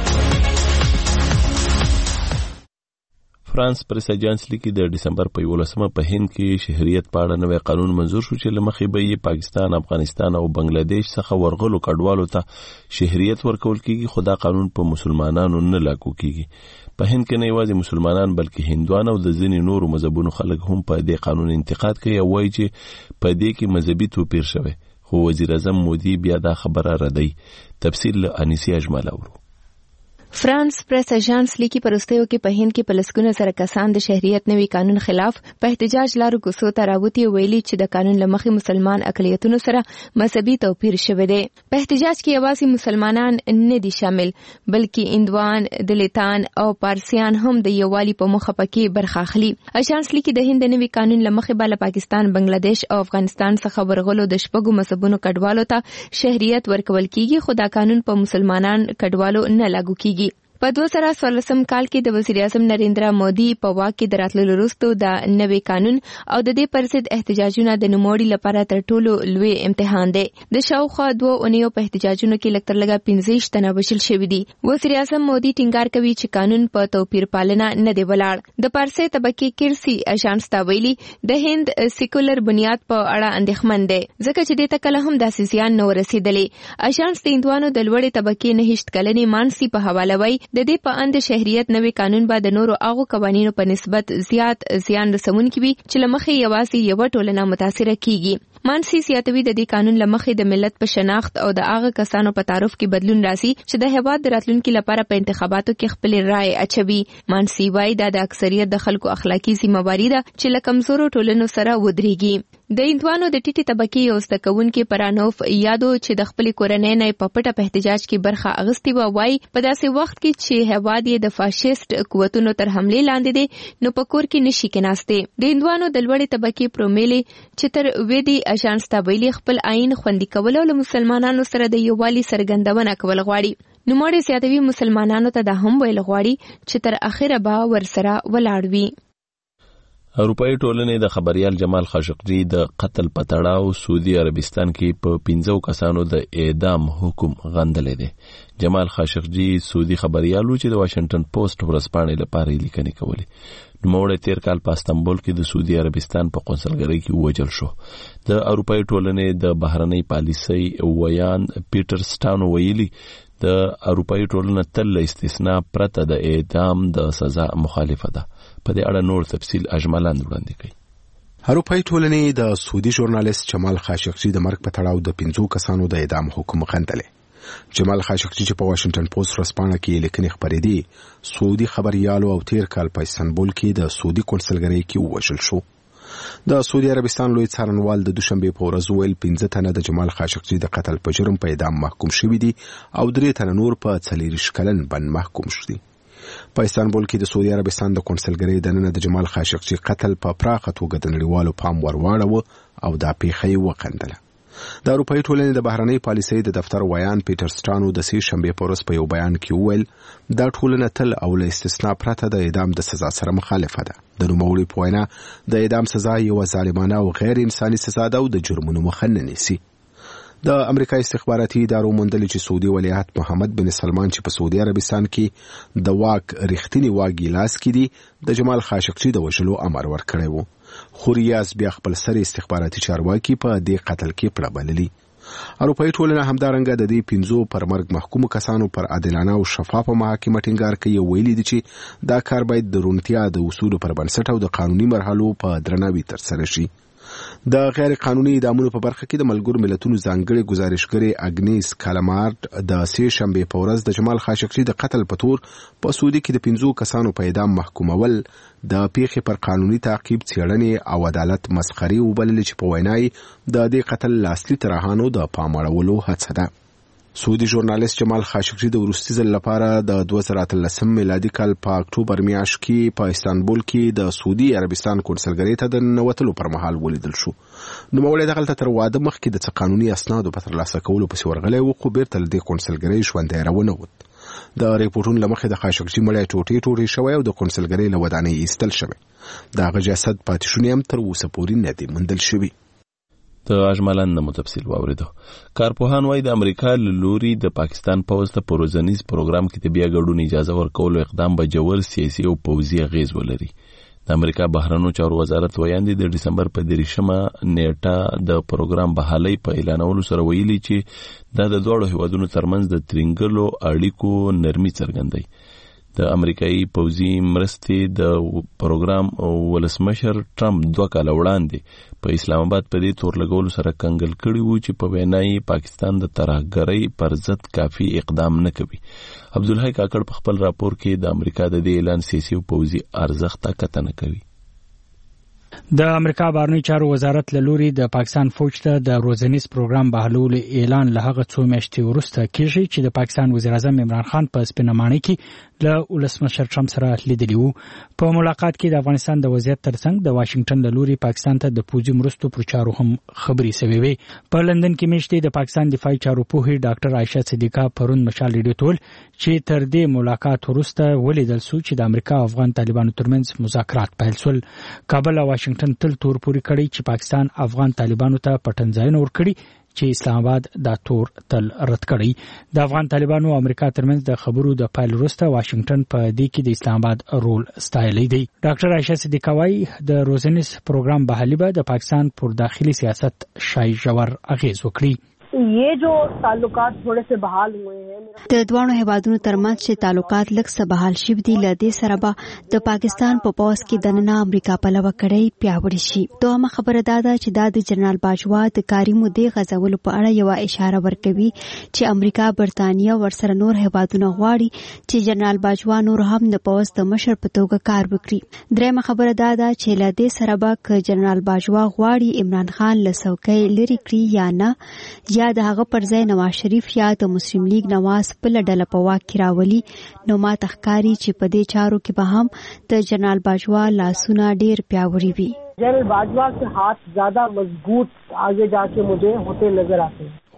فرانس پریس اجانس لیکي د دسمبر په 11 په هند کې شهریت په اړه نوی قانون منزور شو چې لمخې به یې پاکستان، افغانستان او بنگلاديش څخه ورغلو کډوالو ته شهریت ورکول کیږي. خو دا قانون په مسلمانانو نه لاګو کیږي. په هند کې نه یوازې مسلمانان بلکې هندوان او د ځینې نورو مذهبونو خلک هم په دې قانون انتقاد کوي او وایي چې په دې کې مذهبي توپیر شوی. خو وزیر اعظم مودي بیا دا خبره ردوي. تفصیل له انیسیا اجمل اورو. فرانس پریس اژانس لیکي پرستیو کې په هند کې پلسکونه سره کسان د شهریت نوي قانون خلاف په احتجاج لارو کوڅو ته راوتی ویلي چې د قانون لمخې مسلمان اقلیتونو سره مذهبي توپیر شوی دی. په احتجاج کې یوازې مسلمانان نه دي شامل بلکې هندوان، دلیتان او پارسیان هم د یووالي په مخه پکې برخه اخلي. اژانس لیکي د هند نوي قانون لمخې بل پاکستان، بنگلاديش او افغانستان څخه ورغلو د شپږو مذهبونو کډوالو ته شهریت ورکول کیږي. خو دا قانون په مسلمانان کډوالو نه لاګو کیږي. په 2014 کال کې د وزیر اعظم نریندرا مودي په واک کې د راتللو وروسته د نوي قانون او د دې پر ضد احتجاجونه د نوموړي لپاره تر ټولو لوی امتحان دی. د شاوخوا 2 اونیو په احتجاجونو کې لږ تر لږه 15 تنه وژل شوي دي. وزیر اعظم مودي ټینګار کوي چې قانون په توپیر پالنه نه دی ولاړ. د پارسي طبقه کیرسي اژانس ته ویلي د هند سیکولر بنیاد په اړه اندېښمن دی ځکه چې د تکله هم د سیاسيان نو رسیدلې. اژانس د هندوانو د لوړې طبقه نه هیڅ کلنې مانسي په حواله وایي د دې په اند شهریت نوي قانون به د نورو هغو قوانینو په نسبت زیات زیان رسونکي وي چې لمخې یوازې یو ټولنه متاثره کیږي. مانسي سیاتوي د دې قانون لمخې د ملت په شناخت او د هغه کسانو په تعارف کې بدلون راسي چې د هیواد د راتلونکي لپاره په انتخاباتو کې خپل رائے اچوي. مانسي وايي دا د اکثریت د خلکو اخلاقی ذمہواری ده چې له کمزورو ټولنو سره ودرېږي. د هندوانو د ټیټي طبقې یو زده کوونکي پرانوف یادو چې د خپل کورنۍ نه په پټه په احتجاج کې برخه اخیستې و وایي په داسې وخت کې چې هیواد یې د فاشیست قوتونو تر حمله لاندې دی نو په کور کې نشي کېناستې. د هندوانو د لوړې طبقې پرومیلې چې تر وېدي اژانس ته ویلي خپل آئین خوندي کول او له مسلمانانو سره د یووالي څرګندونه کول غواړي. نوموړی زیاتوي مسلمانانو ته دا هم ویل غواړي چې تر اخره به ورسره ولاړ وي. اروپאי ټولنې د خبريال جمال خاشقجي د قتل په تړاو سعودي عربستان کې په 15 کسانو د اعدام حکم غندلې دي. جمال خاشقجي سعودي خبريالو چې د واشنگټن پوسټ ورځپاڼې لپاره لیکنې کولې. نوموړی تیر کال په استانبول کې د سعودي عربستان په قونسلګرۍ کې وژل شو. د اروپאי ټولنې د بهرنۍ پالیسۍ ویان پیټر سټانو ویلي د اروپאי ټولنه تل استثناء پرته د اعدام د سزا مخالفه ده. په دې اړه نور تفصیل اجملاند وړاندې کوي. اروپאי ټولنې د سعودي ژورنالیست جمال خاشقجي د مرګ په تړاو د 15 کسانو د اعدام حکم غندلې. جمال خاشقجي چې په واشنگټن پوسټ ورځپاڼه کې لیکنې خبرې دي، سعودي خبريالو او تیر کال په استانبول کې د سعودي کونسلګرۍ کې وژل شو. د سعودي عربستان لوی څارنوال د دوشنبه په ورځ ویل 15 تنه د جمال خاشقجي د قتل په جرم په اعدام محکوم شوي دي او 3 تنه نور په 40 کلن بند محکوم شوي. په استانبول کې د سعودي عربستان د کونسلګرۍ دننه د جمال خاشقجي قتل په پراخه توګه د نړیوالو پام ورواړو او دا پیښه یې وخندله. د اروپאי ټولنې د بهرنۍ پالیسۍ د دفتر ویان پیټر سټانو د سې شنبه په ورځ په یو بیان کې وویل دا ټولنه تل او له استثناء پرته د اعدام د سزا سره مخالفه ده. د نوموړي په وینا د اعدام سزا یو ظالمانه او غیر انساني سزا ده او د جرمونو مخه نه نیسي. د امریکا استخباراتي ادارو موندلي چې سعودي ولیعهد محمد بن سلمان چې په سعودي عربستان کې د واک رښتینی واګي لاس کې دي د جمال خاشقجي د وژلو امر ورکړی وو. خو ریاض بیا خپل سر استخباراتي چارواکي په دې قتل کې پړه بللي. اروپאי ټولنه همدارنګه د دې 15 پر مرګ محکوم کسانو پر عادلانه او شفافه محاکمه ټینګار کوي. ویلي دي چې دا کار باید د رونتیا د اصولو پر بنسټ او د قانوني مرحلو په درناوي ترسره شي. د غیر قانوني اعدامونو په برخه کې د ملګرو ملتونو ځانګړي ګزارشګر اګنیس کالامارد د سې شنبه په ورځ د جمال خاشقجي د قتل په تور په سعودي کې د 15 کسانو په اعدام محکومول د پیښې پر قانوني تعقیب څېړنې او عدالت مسخري وبلل چې په وینای د دې قتل لاصلي ترهانو د پاموړولو هڅه ده. سعودي ژورنالیست جمال خاشقجي د وروستي ځل لپاره د 2013 میلادي کال په اکتوبر میاشت کې په استانبول کې د سعودي عربستان کونسلګرۍ ته د ننوتلو پر مهال ولیدل شو. نوموړی دغلته تر واده مخکې د څه قانوني اسنادو په ترلاسه کولو پسې ورغلی و، خو بیرته له دې کونسلګرۍ ژوندی راونوت. د ریپورټونو له مخې د خاشقجي مړی ټوټې شوی او د کونسلګرۍ له ودانۍ ایستل شوی. د هغه جسد پاتې شونې هم تر اوسه پورې نه دي موندل شوي. د اجمالن نمو تفصیل واوریدو. کارپوهان وایي د امریکا له لوري د پاکستان پوځ ته په روزنیز پروګرام کې د بیا ګډون اجازه ورکولو اقدام به ژور سیاسي او پوځي اغیز ولري. د امریکا بهرنیو چارو وزارت ویاندې د دسمبر په 30مه نیټه د پروګرام بحالۍ په اعلانولو سره ویلي چې دا د دوه هیوادونو ترمنځ د ترنګلو اړیکو نرمي څرګندوي. د امریکایي پوځي مرستې د پروګرام ولسمشر ټرمپ 2 کال وړاندې په اسلام آباد په دې تور لګولو سره کنګل کړی وو چې په وینای پاکستان د ترهګرۍ پر ضد کافي اقدام نه کوي. عبدالحی کاکړ په خپل راپور کې د امریکا د دې اعلان سیاسي او پوځي ارزښت کتنه کوي. د امریکا بهرنیو چارو وزارت له لوري د پاکستان فوج ته د روزنیز پروګرام بحالولو اعلان له هغه څو میاشتې وروسته کیږي چې د پاکستان وزیر اعظم عمران خان په سپینمانه کې له ولسمشر ټرمپ سره لیدلی وو. په ملاقات کې د افغانستان د وضعیت ترڅنګ د واشنگټن له لوري پاکستان ته د پوځي مرستو پر چارو هم خبرې شوې وي. په لندن کې میشتې د پاکستان دفاعي چارو پوهې ډاکټر عائشه صدیقه پرون مشال ریډیو ټول چې تر دې ملاقات وروسته ولیدل شو چې د امریکا او افغان طالبانو ترمنځ مذاکرات پیل شول. کابل او واشنگټن تل تور پوري کړی چې پاکستان افغان طالبانو ته پټنځایونه ورکړي چې اسلام آباد دا تور تل رد کړی. د افغان طالبانو او امریکا ترمنځ د خبرو د پیل وروسته واشنگټن په دې کې د اسلام آباد رول ستایلی دی. ډاکټر عائشه صدیقه وايي د روزنیز پروګرام بحالي به د پاکستان پر داخلي سیاست شای ژور اغیز وکړي. ये जो ताल्लुकात थोड़े से बहाल हुए हैं د دوانو هیوادونو ترمنځ چې تعلقات لږ څه بحال شوي دي له دې سره به د پاکستان په پوځ کې دننه امریکا پلوه کړی پیاوړی شي. دوهمه خبره دا ده چې دا د جنرال باجوا د کاري مودې غځولو په اړه یو اشاره ورکوي چې امریکا برتانیا ورسره نور هیوادونه غواړي چې جنرال باجوا نور هم د پوځ د مشر په توګه کار وکړي. درېمه خبره دا ده چې له دې سره به ک جنرال باجوا غواړي عمران خان له څوکۍ لري کړي یا نه یا د هغه پر ځای نواز شریف یا د مسلم لیگ نواز په ډله په واک کې راولي، نو ما تخکاری چې په دې چارو کې به هم د جنرال باجوا لاسونه ډیر پیاوړي وي. جنرال باجوا کے ہاتھ زیادہ مضبوط آگے جا کے مجھے ہوتے نظر آتے ہیں.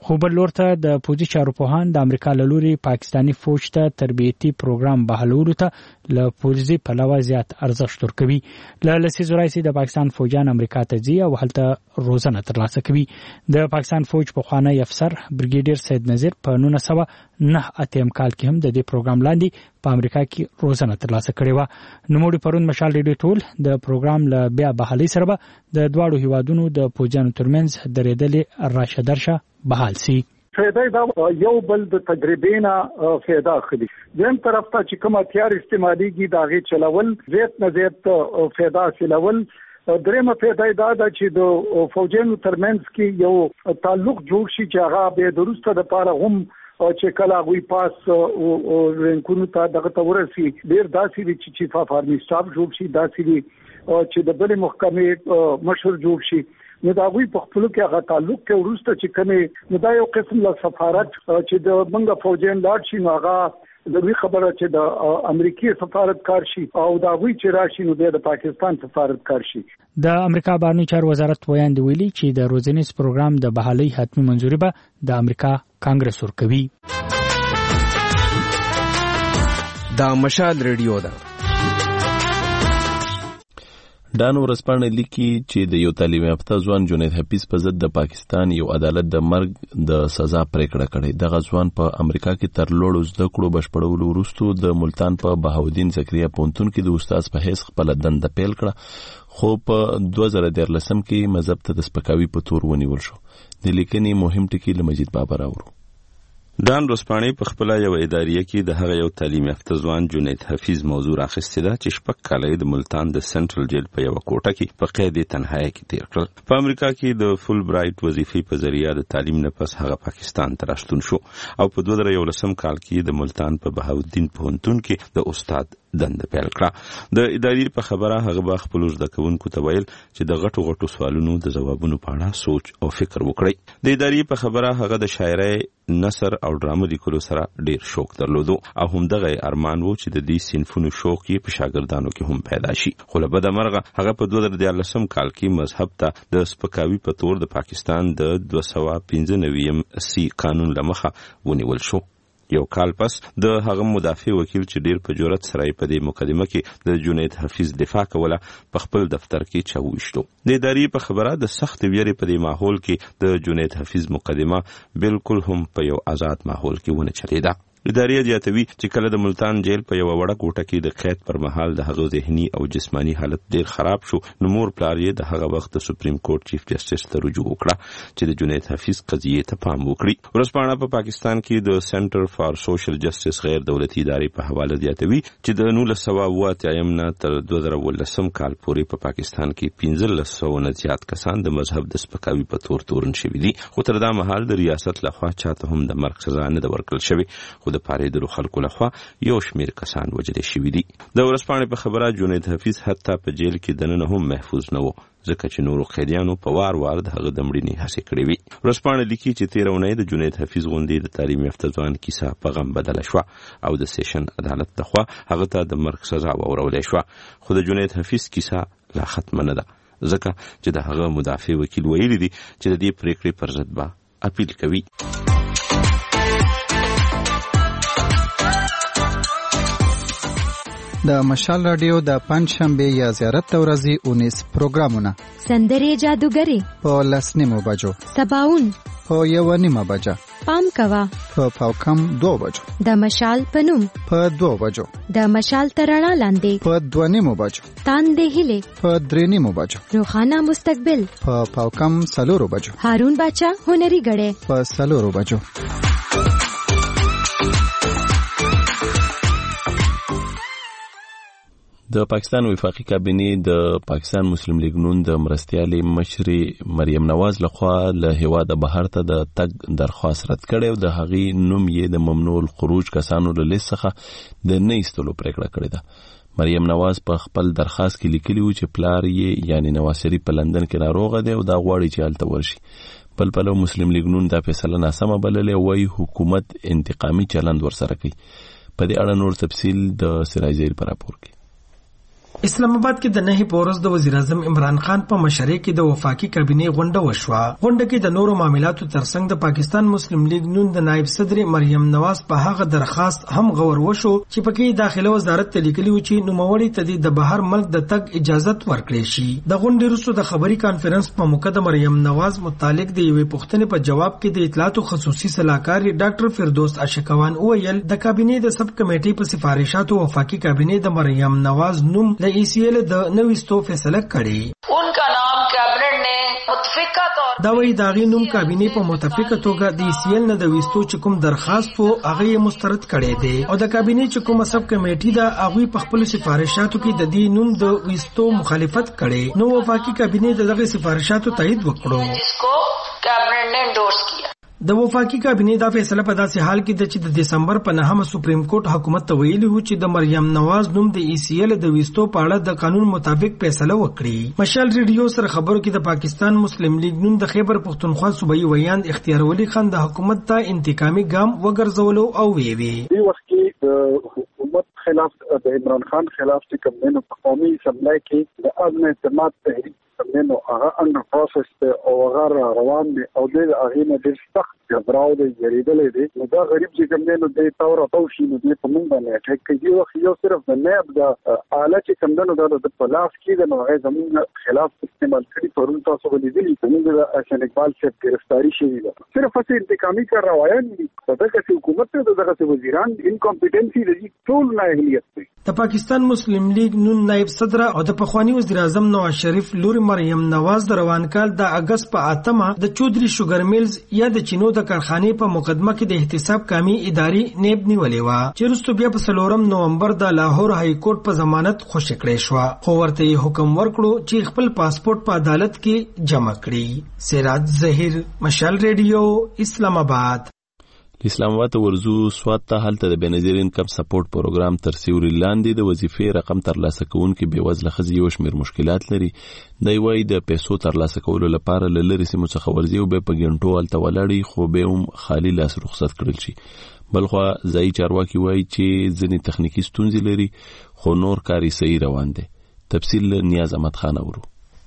خو بل لورته د پوځي چارو پوهان د امریکا له لوري پاکستانی فوج ته تربیتي پروګرام بحالولو ته له پوځي پلوه زیات ارزښت ورکوي. له لسیزو راځي د پاکستان فوجان امریکا ته ځي او هلته روزنه ترلاسه کوي. د پاکستان فوج پخوانی افسر بریګیډیر سید نذیر په 1989 کال کې هم د دې پروګرام لاندې په امریکا کې روزنه ترلاسه کړې و. نوموړي پرون مشال ریډیو ټول د پروګرام له بیا بحالي سره به د دواړو هیوادونو د پوجانو ترمنځ درېدلې راشه درشه بحال سي. فایده دا یو بل د تجربې نه فایده اخلي. دیم طرف ته چې کوم هتیار استعماليږي دا غي چلول زیات نه زیات فایده حاصلول. درېمه فایده دا ده چې د فوجانو ترمنځ کې یو تعلق جوړ شي چې هغه به درسته د پاره هم چې کله غوي پاس او رنکونو ته دغه تورسي ډیر داسې وی چې چیف اف آرمی سټاف جوړ شي داسې وی چې د بل محکمې مشر جوړ شي نو دا غوي په خپل کې هغه تعلق کې ورسته چې کمه نو دا یو قسم له سفارت چې د منګه فوجین لاړ شي نو هغه د وی خبره چې د امریکای سفارت کار شي او دا وی چې راشي نو د پاکستان سفارت کار شي. د امریکا بهرنی چارو وزارت ویاند ویلي چې د روزنیز پروګرام د بحالي حتمی منځوري به د امریکا کانګرس ورکوي. دا مشال ریډیو ده. ډان ورسپانه لیکي چې د یو تعلیم یافته ځوان جنید حفیظ په ضد د پاکستان یو عدالت د مرګ د سزا پریکړه کړې. دغه ځوان په امریکا کې تر لوړو زده کړو بشپړولو وروسته د ملتان په بهاودین زکریا پونتون کې د استاد په حیث خپل دنده پیل کړه خو په 2013 کې مذهب ته د سپکاوي په تور ونیول شو. د لیکنې مهم ټکی له مجید بابا راوړو. ډان روسپانی په خپل یو اداریه کې د هغه یو تعلیم یافته ځوان جنید حفیظ موضوع راخسته ده چې شپږ کاله د ملتان د سنټرل جیل په یو کوټه کې په قید تنهایی کې تیر کړل. په امریکا کې د فول برایټ وظیفې په ذریعہ د تعلیم نه پس هغه پاکستان ته راستون شو او په 2011 کال کې د ملتان په بهاودین پوهنتون کې د استاد دنده پیل کړه. د ادارې په خبره هغه به خپل زده کوونکو ته ویل چې د غټو سوالونو د جوابونو په اړه سوچ او فکر وکړي. د ادارې په خبره هغه د شاعرۍ نثر او ډرامو لیکلو سره ډیر شوق درلودو او هم دغه ارمان وو چې د دې صنفونو شوق یې په شاګردانو کې هم پیدا شي. خو له بده مرغه هغه په 2013 کال کې مذهب ته د سپکاوي په تور د پاکستان د 295 سی قانون لمخه ونیول شو. یو کال پس د هغه مدافع وکیل چې ډیر په جرأت سره په دې مقدمه کې د جنید حفیظ دفاع کوله په خپل دفتر کې چاويشتو. د ادارې په خبره د سخت ویری په دې ماحول کې د جنید حفیظ مقدمه بالکل هم په یو آزاد ماحول کې ونه چلیده. ادارې زیاتوي چې کله د ملتان جیل په یو وړه کوټه کې د قید پر مهال د هغه ذهني او جسمانی حالت ډیر خراب شو نو مور پلار یې د هغه وخت د سپریم کورټ چیف جسټس ته رجوع وکړه چې د جنید حفیظ قضیې ته پام وکړي. ورسپانه په پاکستان کې د سنټر فار سوشل جسټس غیر دولتي ادارې په حواله زیاتوي چې د 1980 نه تر 2013 کال پورې په پاکستان کې 1500 نه زیات کسان د مذهب د سپکاوي په تور تورن شوي دي. خو تر دا مهال د ریاست لخوا چاته هم د مرګ سزا نه ورکړل شوی خو د پاریدلو خلکو لخوا یو شمیر کسان وژل شوي دي. د ورسپانې په خبره جنید حفیظ حتی په جیل کې دننه هم محفوظ نه و ځکه چې نورو قیدیانو په وار د هغه د مړینې هڅې کړې وي. ورسپانې لیکي چې 13 اونۍ د جنید حفیظ غونډې د تعلیم یافته ځوان کیسه په غم بدله شوه او د سیشن عدالت لخوا هغه ته د مرګ سزا ورولې شوه. خو د جنید حفیظ کیسه لا ختمه نه ده ځکه چې د هغه مدافع وکیل ویلي دي چې د دې پریکړې پر ضد به اپیل کوي. د مشال رادیو د پنځشنبه یا زیارت ورځې 19 پروګرامونه سندرې جادوګری په 10:30 بجو سباون په 1:30 بجه پام کوا په پاوکم 2 بجو د مشال پنوم په 2 بجو د مشال ترڼا لاندې په 2:30 بجو تاندې هله په 3:30 بجو روخانه مستقبل په پاوکم 4 بجو هارون باچا هنري غړې په 4 بجو. د پاکستان وفاقي کابینه د پاکستان مسلم لیگ نون د مرستیالي مشري مریم نواز لخوا له هیواده بهر ته د تګ درخواست رد کړي او د هغې نوم یې د ممنوع الخروج کسانو له لیست څخه د نه ایستلو پریکړه کړې ده. مریم نواز په خپل درخواست کې لیکلي و چې پلار یې یعنی نواز شریف په لندن کې ناروغه دی او دا غواړي چې هلته ورشي. بل پلو مسلم لیگ نون دا فیصله ناسمه بللې وایي حکومت انتقامي چلند ورسره کوي. په دې اړه نور تفصیل د سراج زهیر پر راپور کې. اسلام آباد کې د 9 پورس د وزیر اعظم عمران خان په مشرۍ کې د وفاقي کابینه غونډه وشوه. غونډه کې د نورو معاملاتو ترڅنګ د پاکستان مسلم لیگ نون د نائب صدر مریم نواز په هغه درخواست هم غور وشو چې پکې داخله وزارت ته لیکلي و چې نوموړي ته د بهر ملک د تګ اجازه ورکړي شي. د غونډې وروسته د خبري کانفرنس په موقع د مریم نواز متعلق د یوې پوښتنې په جواب کې د اطلاعات خصوصي صلاحکار ډاکټر فردوس اشکوان وویل د کابینه د سب کمیټې په سفارشاتو وفاقي کابینه د مریم نواز نوم له ECL د نوښتو فیصله کړې. انکا نام کابینټ نے متفقه طور دا وی داغي نوم کابینه په متفقه توګه د ECL نه د وستو چې کوم درخواست وو هغه مسترد کړي دي او د کابینه چې کوم سب کمیټې دا هغه په خپل سفارشاتو کې د دې نوم د وستو مخالفت کړي. نو وفاقي کابینه دغه سفارشاتو تایید وکړو جسکو کابینټ نے انډورس کیا. د وفاقي کابینه دا فیصله په داسې حال کې د چې د دسمبر په 9 سپریم کورټ حکومت ته ویلي و چې د مریم نواز نوم د ECL د وستو په اړه د قانون مطابق فیصله وکړي. مشال ریډیو سره خبرو کې د پاکستان مسلم لیگ نون د خیبر پختونخوا صوبایي ویاند اختیار ولی خان د حکومت ته انتقامي ګام وګرځولو او ویوي دی وخت کې حکومت خلاف د عمران خان خلاف چې کوم نو په قومي اسمبلی کې د عدم اعتماد تحریک نو هغه انډر پروسس او هغه روان دي او د هغه نه د سخت جبراو د جریدلې دي. نو دا غریب چې کوم نو د تور او شي نو د په مونږ باندې اٹیک کوي او یو صرف د نائب د اعلی چې کوم نو د پلاس کې د هغه زمون خلاف استعمال کړي پرون تاسو ولېدلی چې د حسن اقبال صاحب گرفتاری شوی ده. صرف هڅه انتقامي کار روایت دي. دغه حکومت ته دغه وزیران انکمپیټنسي دي ټول نه اهلیت دي. د پاکستان مسلم لیگ نون نائب صدر او د پخوانی وزیر اعظم نواز شریف لور مریم نواز د روان کال د اگست په 8 د چودري شوګر میلز یا د چینو د کارخانې په مقدمه کې د احتساب کامي اداري نیب نیولې و چې وروسته بیا په 4 نومبر د لاهور های کورټ په ضمانت خوشی کړې شو. خو ورته حکم ورکړو چې خپل پاسپورت په عدالت کې جمع کړي. سراج ظهیر، مشال ریډیو، اسلام آباد. اسلام آباد ورزو سواد ته هلته د بنظیر انکم سپورټ پروګرام تر سیوري لاندې د وظیفې رقم ترلاسه کوونکي بې وزله ښځې یو شمېر مشکلات لري. دی وايي د پیسو ترلاسه کولو لپاره له لرې سیمو څخه ورځي او بیا په ګڼټو هلته ولاړي خو بیا هم خالي لاس رخصت کړل شي. بلخوا ځایي چارواکي وايي چې ځینې تخنیکي ستونزې لري خو نور کار یې صحیح روان دی. تفصیل نیاز احمد خان اورو.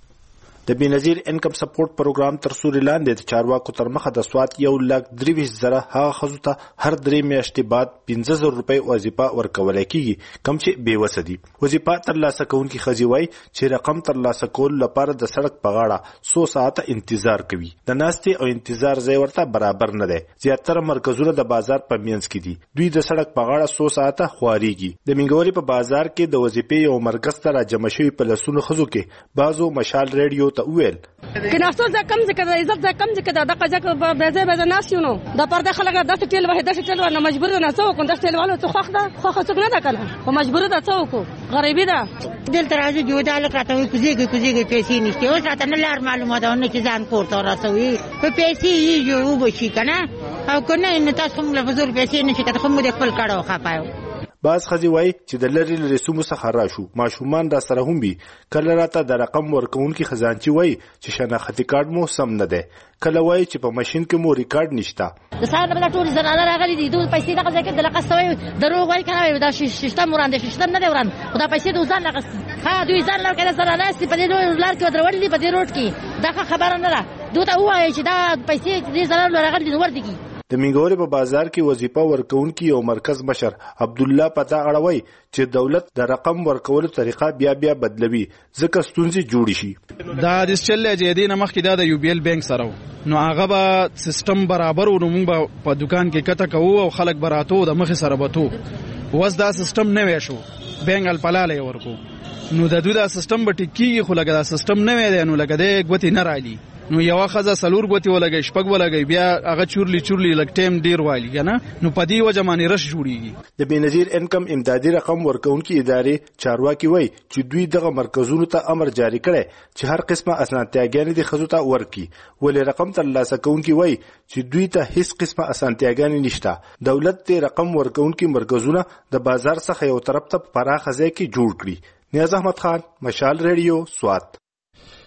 د بنظیر انکم سپورټ پروګرام تر سوري لاندې د چارواکو تر مخه د سواد 1,23,000 هغه خزو ته هر 3 میاشتې بعد 15,000 روپۍ وظیفه ورکول کیږي کوم چې بے وسه دي. وظیفه ترلاسه کوونکي خزي وای چې رقم ترلاسه کول لپاره د سړک په غاړه 100 ساعته انتظار کوي. د ناستې او انتظار ځای ورته برابر نه دی. زیاتره مرکزونه د بازار په مینځ کې دي. دوی د سړک په غاړه 100 ساعته خواريږي. د منګوري په بازار کې د وظیفې یو مرکز ته راجمع شوي په لسونو خزو کې بازو مشال ریډیو ته ویل کناستو ز کم ذکر عزت ز کم ذکر د قزق به ناسونو د پرده خلک د ټیل وحده ټیل ورنه مجبور نه څو کو د ټیل والو څو خوخه خوخه څنګه نه کړه خو مجبور ده څو کو غریبی ده دل ترازه جوړه لکه کوزيږي پیسې نشته او راته نه لار معلومات نه چې ځان کوړه راسوي په پیسې یې جوړو بشي کنه او کنه ان تاسو هم له فزول پیسې نشي کته خو مو د خپل کارو خپایو. باز خزي وای چې د لری رسوم څخه راشو ماشومان را سره هم بي کله راته د رقم ورکونکي خزانچي وای چې شناختی کارت مو سم نه ده کله وای چې په ماشين کې مو ریکارډ نشته د ساده بل ټول زنانه راغلي دي دوی پیسې دغه ځکه د لقصوي دروغ وای کنه دا ششتم وړاندې ششتم نه دی وران خدا پیسې د ځان لقص ها دوی ځان لار کړه زنانه سي په دې لار کې درولې په دې روټ کې دا خبره نه ده دوی ته وای چې دا پیسې دې زنانه راغلي دي ور دي. د منګوري په بازار کې وظیفه ورکونکي او مرکز مشر عبد الله پتا اړوي چې دولت د رقم ورکولو طریقه بیا بدلوي ځکه ستونزې جوړ شي. دا د چلې جدي نمخ کې د UBL بانک سره نو هغه به سیستم برابر او موږ په دکان کې کته کوو او خلک براتو د مخ سره بتو وس دا سیستم نه وې شو بانک الپلاله ورکو نو د دوی دا سیستم به ټیکي خو لګا دا سیستم نه وې نو لګا د غوتی نه رالي نو یو خزه سلور غوتی ولګي شپګ ولګي بیا هغه چورلی لګ ټیم ډیر والی کنه نو پدی وجه باندې رش جوړیږي. د بنظیر انکم امدادي رقم ورکونکي ادارې چارواکي وای چې دوی دغه مرکزونو ته امر جاری کړي چې هر قسمه اسانتیاګانې د خزو ته ورکي ولې رقم ترلاسه کوونکي وای چې دوی ته هیڅ قسمه اسانتیاګانې نشته. دولت ته رقم ورکونکي مرکزونه د بازار څخه یو طرف ته پراخه ځای کې جوړ کړي. نیاز احمد خان، مشال ریډیو، سوات.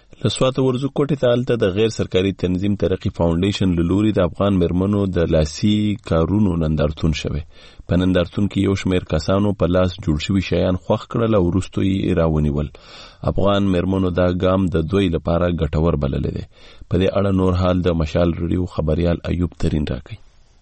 لسوات ورزو کوټه تالته د غیر سرکاري تنظیم ترقی فاونډیشن لوري د افغان مرمنو د لاسي کارونو نندارتون شوه. په نندارتون کې یو شمېر کسانو په لاس جوړ شوي شیان خوښ کړل او وروسته یې راونیول. افغان مرمنو دا ګام د دوی لپاره ګټور بللی دی. په دې اړه نور حال د مشال رډیو خبريال ایوب ترين راکړي.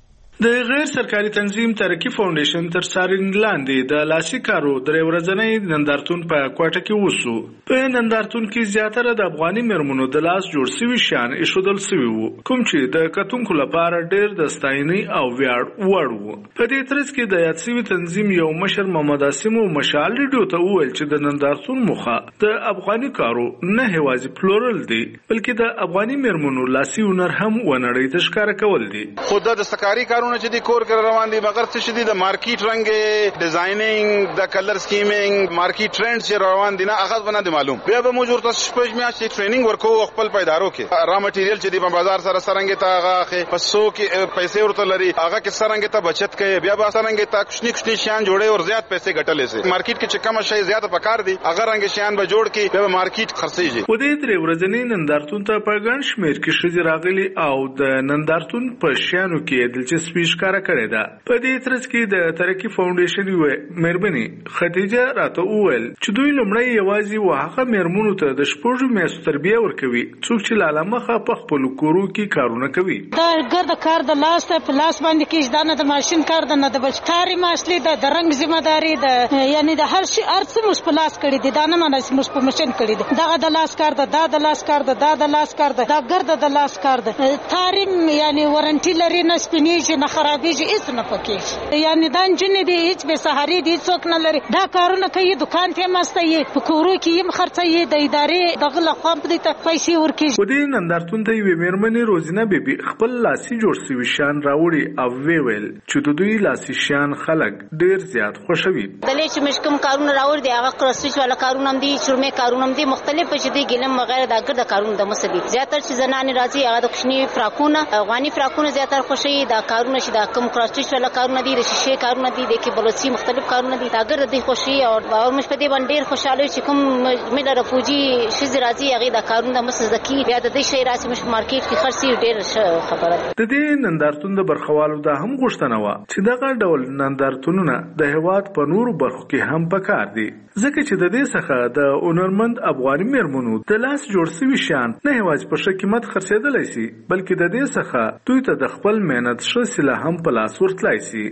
د غیر سرکاري تنظیم ترقی فاونډیشن تر څارنې لاندې د لاسي کارو درې ورځنی نندارتون په کوټه کې وسو. په نندارتون کې زیاتره د افغاني مرمنو د لاس جوړ شوي شیان ایښودل شوي وو، کوم چې د کتونکو لپاره ډېر د ستاینې او ویاړ وړ وو. په دې ترڅ کې د یاد شوي تنظیم یو مشر محمد عاصم مشال ریډیو ته وویل چې د نندارتون موخه د افغاني کارو نه هیوازې پلورل دي، بلکې د افغاني مرمنو لاسي هنر هم ونړۍ ته ښکاره کول دي. خود د سکاري کارونه چې د کور کې روان دي مګر څه شدي د مارکیټ رنګ ډیزاینینګ د کلر سکیمینګ مارکیټ ټرند چې روان دي نه هغه باندې معلوم. بیا به موږ ورته شپږ میاشتې ټریننګ ورکو خپل پیدارو کې را مټیریل چې د بازار سره سرنګ ته هغه پسو کې پیسې ورته لري هغه کې سرنګ ته بچت کوي، بیا به سرنګ ته کښنی شیان جوړي او زیات پیسې ګټلې سي. مارکیټ کې چې کم شي زیات پکار دي هغه رنګ شیان به جوړ کې بیا مارکیټ خرڅيږي. په دې درې ورځنی نندارتون ته په ګڼ شمېر کې ښځې راغلي او د نندارتون په شیانو کې دلچسپي ښکاره کړې ده. په دې ترڅ کې د ترقی فاونډیشن یو مېرمنې خدیجه راته وویل چې دوی لومړی یوازې وهغه مېرمنو ته د شپږو میاشتو تربیه ورکوي څوک چې لاله مخه په خپلو کورو کې کارونه کوي. دا ګرد کار د لاس ته په لاس باندې کېږي، دا نه د ماشین کار ده نه د بل کاري ماشلی ده، د رنګ ذمہداري ده، یعنی د هر شي ارڅ موږ په لاس کړی دي، دا نه معنی چې موږ په ماشین کړی دي. دغه د لاس کار ده، دا د لاس کار ده، دا د لاس کار ده، دا ګرد د لاس کار ده. تاریم یعنی وارنټي لري نه سپینېږي نه خرابېږي هیڅ نه پکېږي، یعنی دا نجونې دي هیڅ بې سهاري دي څوک نه لري. دا کارونه کوي دکان ته مسته یې په کورو کې یې خرڅوي د ادارې دغه لخوا په دې ته پیسې ورکېږي. په دې نندارتون ته یوې مېرمنې روزینه بیبي خپل لاسي جوړ شوي شیان راوړي او ویل چې د دوی لاسي شیان خلک ډېر زیات خوښوي. دلې چې مش کوم کارونه راوړي دي هغه کرسټیچ والا کارونه هم دي، چرمې کارونه هم دي، مختلف چې دي ګلم وغیرہ دا ګرد کارونه د مسدي. زیاتره چې زنانې راځي هغه د کوچني فراکونه افغاني فراکونه زیاتره خوښوي. دا کارونه چې دا کوم کرسټیچ والا کارونه دي، د شیشې کارونه دي، د کې بلوچي مختلف کارونه دي، دا ګرد دي خوشي او موږ په دې باندې ډېر خوشاله چې کوم مې د رفوجي شي راځي هغه دا کارونه مسزکی بیا د دې شی راځي مش مارکیټ کې خرڅي ډېر خبره. د دې نندارتون د برخوالو دا هم غوښتنه و چې دغه ډول نندارتونونه د هیواد په نورو برخو کې هم پکار دي، ځکه چې د دې څخه د هنرمند افغاني مېرمنو د لاس جوړ شوي شیان نه یوازې په ښه قیمت خرڅېدلی شي بلکې د دې څخه دوی ته د خپل مهنت ښه سیله هم په لاس ورتلی شي.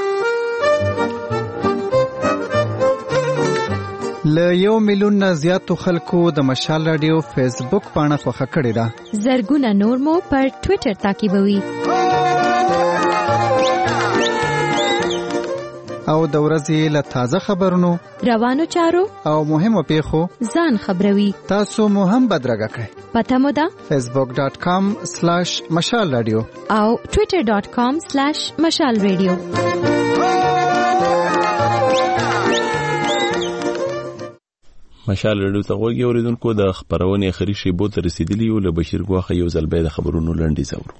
له 1 میلیون نه زیاتو خلکو د مشال رادیو فیسبوک پاڼه خوښه کړې ده. زرګونه نور مو پر ټوئیټر تعقیبوي او د ورځې له تازه خبرونو، روانو چارو او مهمو پیښو ځان خبروي. تاسو مو هم بدرګه کړئ. پته مو ده facebook.com/مشال رادیو او twitter.com/مشال رادیو. مشال رادیو ته وګورئ اوریدونکو د خبرونې اخري شیبو ته رسیدلی یو له بشیر ګواخه یو ځل به د خبرونو لنډی زورو.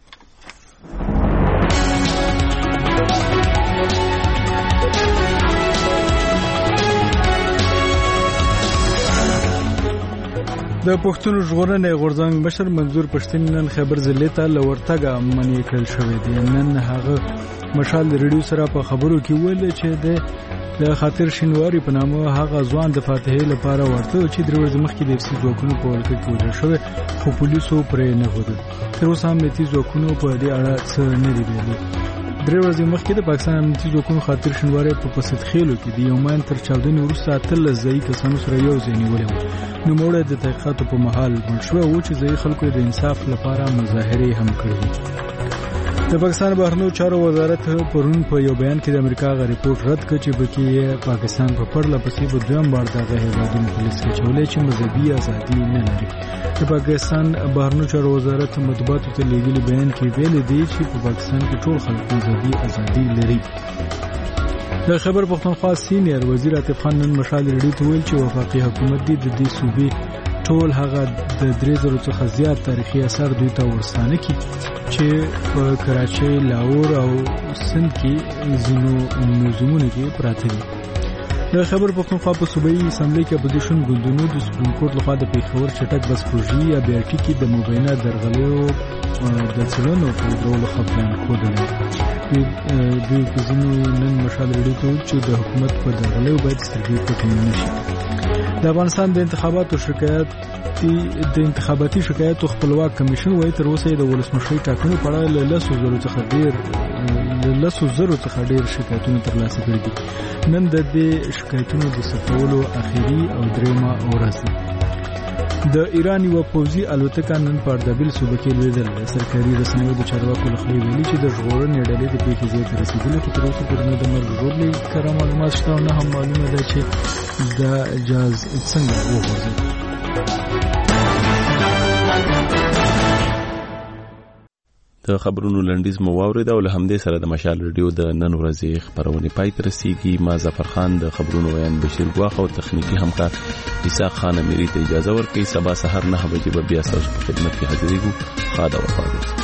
د پښتون ژغورنې غورځنګ مشر منظور پښتين نن خبر ضلع ته لورتګه منې کړل شوې دي. نن هغه مشال رادیو سره په خبرو کې ویل چې د خاطر شینواری په نامه هغه ځوان د فاتحې لپاره ورته چې درې ورځې مخکې د FC ځواکونو په ولکه کې وژل شوی خو پولیسو پرې نه غوښتل. تر اوسه هم امنیتي ځواکونو په دې اړه څه نه دي ویلي. درې ورځې مخکې د پاکستان امنیتي ځواکونو خاطر شینواری په پسدخیلو کې د یومان تر چاودنې وروسته 13 ځایي کسانو سره یو ځای نیولې وو. نوموړی د تحقیقاتو په مهال مړ شوی و چې ځایي خلکو د انصاف لپاره مظاهرې هم کړې. د پاکستان بهرنیو چارو وزارت پرون په یو بیان کې د امریکا غ ریپورت رد کړ چې بکې پاکستان په پرله پسې په دویم بار دغه هیوادونو پولیس کې چولې چې مذهبي ازادي نه لري. د پاکستان بهرنیو چارو وزارت مطبوعاتو ته لیږلي بیان کې ویل دي چې په پاکستان کې ټول خلک مذهبي ازادي لري. د خبر پښتونخوا سینیئر وزیر عاطف خان نن مشال رادیو ته ویل چې وفاقي حکومت د دې صوبې ټول هغه د 3000 څخه زیات تاریخي اثار دوی ته ورسانه کی چې په کراچۍ، لاهور او سند کې زینو موزیمونه کې پراته دي. د خبر پښتونخوا په صوبایي اسمبلی کې اپوزیشن ګوندونو د سپریم کورټ لخوا د پیښور چټک بس پروژې یا بیاټي کې د مبینه درغلیو د څلونو په ډول خبران کړل دوی په ځینې نن مشال لري چې د حکومت په درغلیو باید سترګې پټې نشي. د افغانستان د انتخاباتي شکایاتو خپلواک کمیشن وايي تر اوسه د ولسمشرۍ ټاکنو په اړه له 100,000 څخه ډیر شکایتونه ترلاسه کړي دي. نن د دې شکایتونو د ثبتولو اخیری او دریمه ورځ ده. د ایران یو پوځي الوتکه نن په اردبیل صوبه کې لویدل. سرکاري رسنیو د چارواکو لخوا ویلي چې د ژغورنې ډلې د پیښې ځای ته رسیدلې، خو تر اوسه پورې د مرګ ژوبلې کره معلومات شته او نه هم معلومه ده چې د جاز څنګه وغورځېد. د خبرونو لنډیز مو واورید او له همدې سره د مشال ریډیو د نن ورځې خبرونه پای ته رسیدي. ما ظفر خان د خبرونو ویان بشیر ګواخ او تخنیکی همکار اسحاق خان اميري ته اجازه ورکړي. سبا سحر 9 بجې به بیا تاسو په خدمت کې حاضرېږو. خاله وفادار.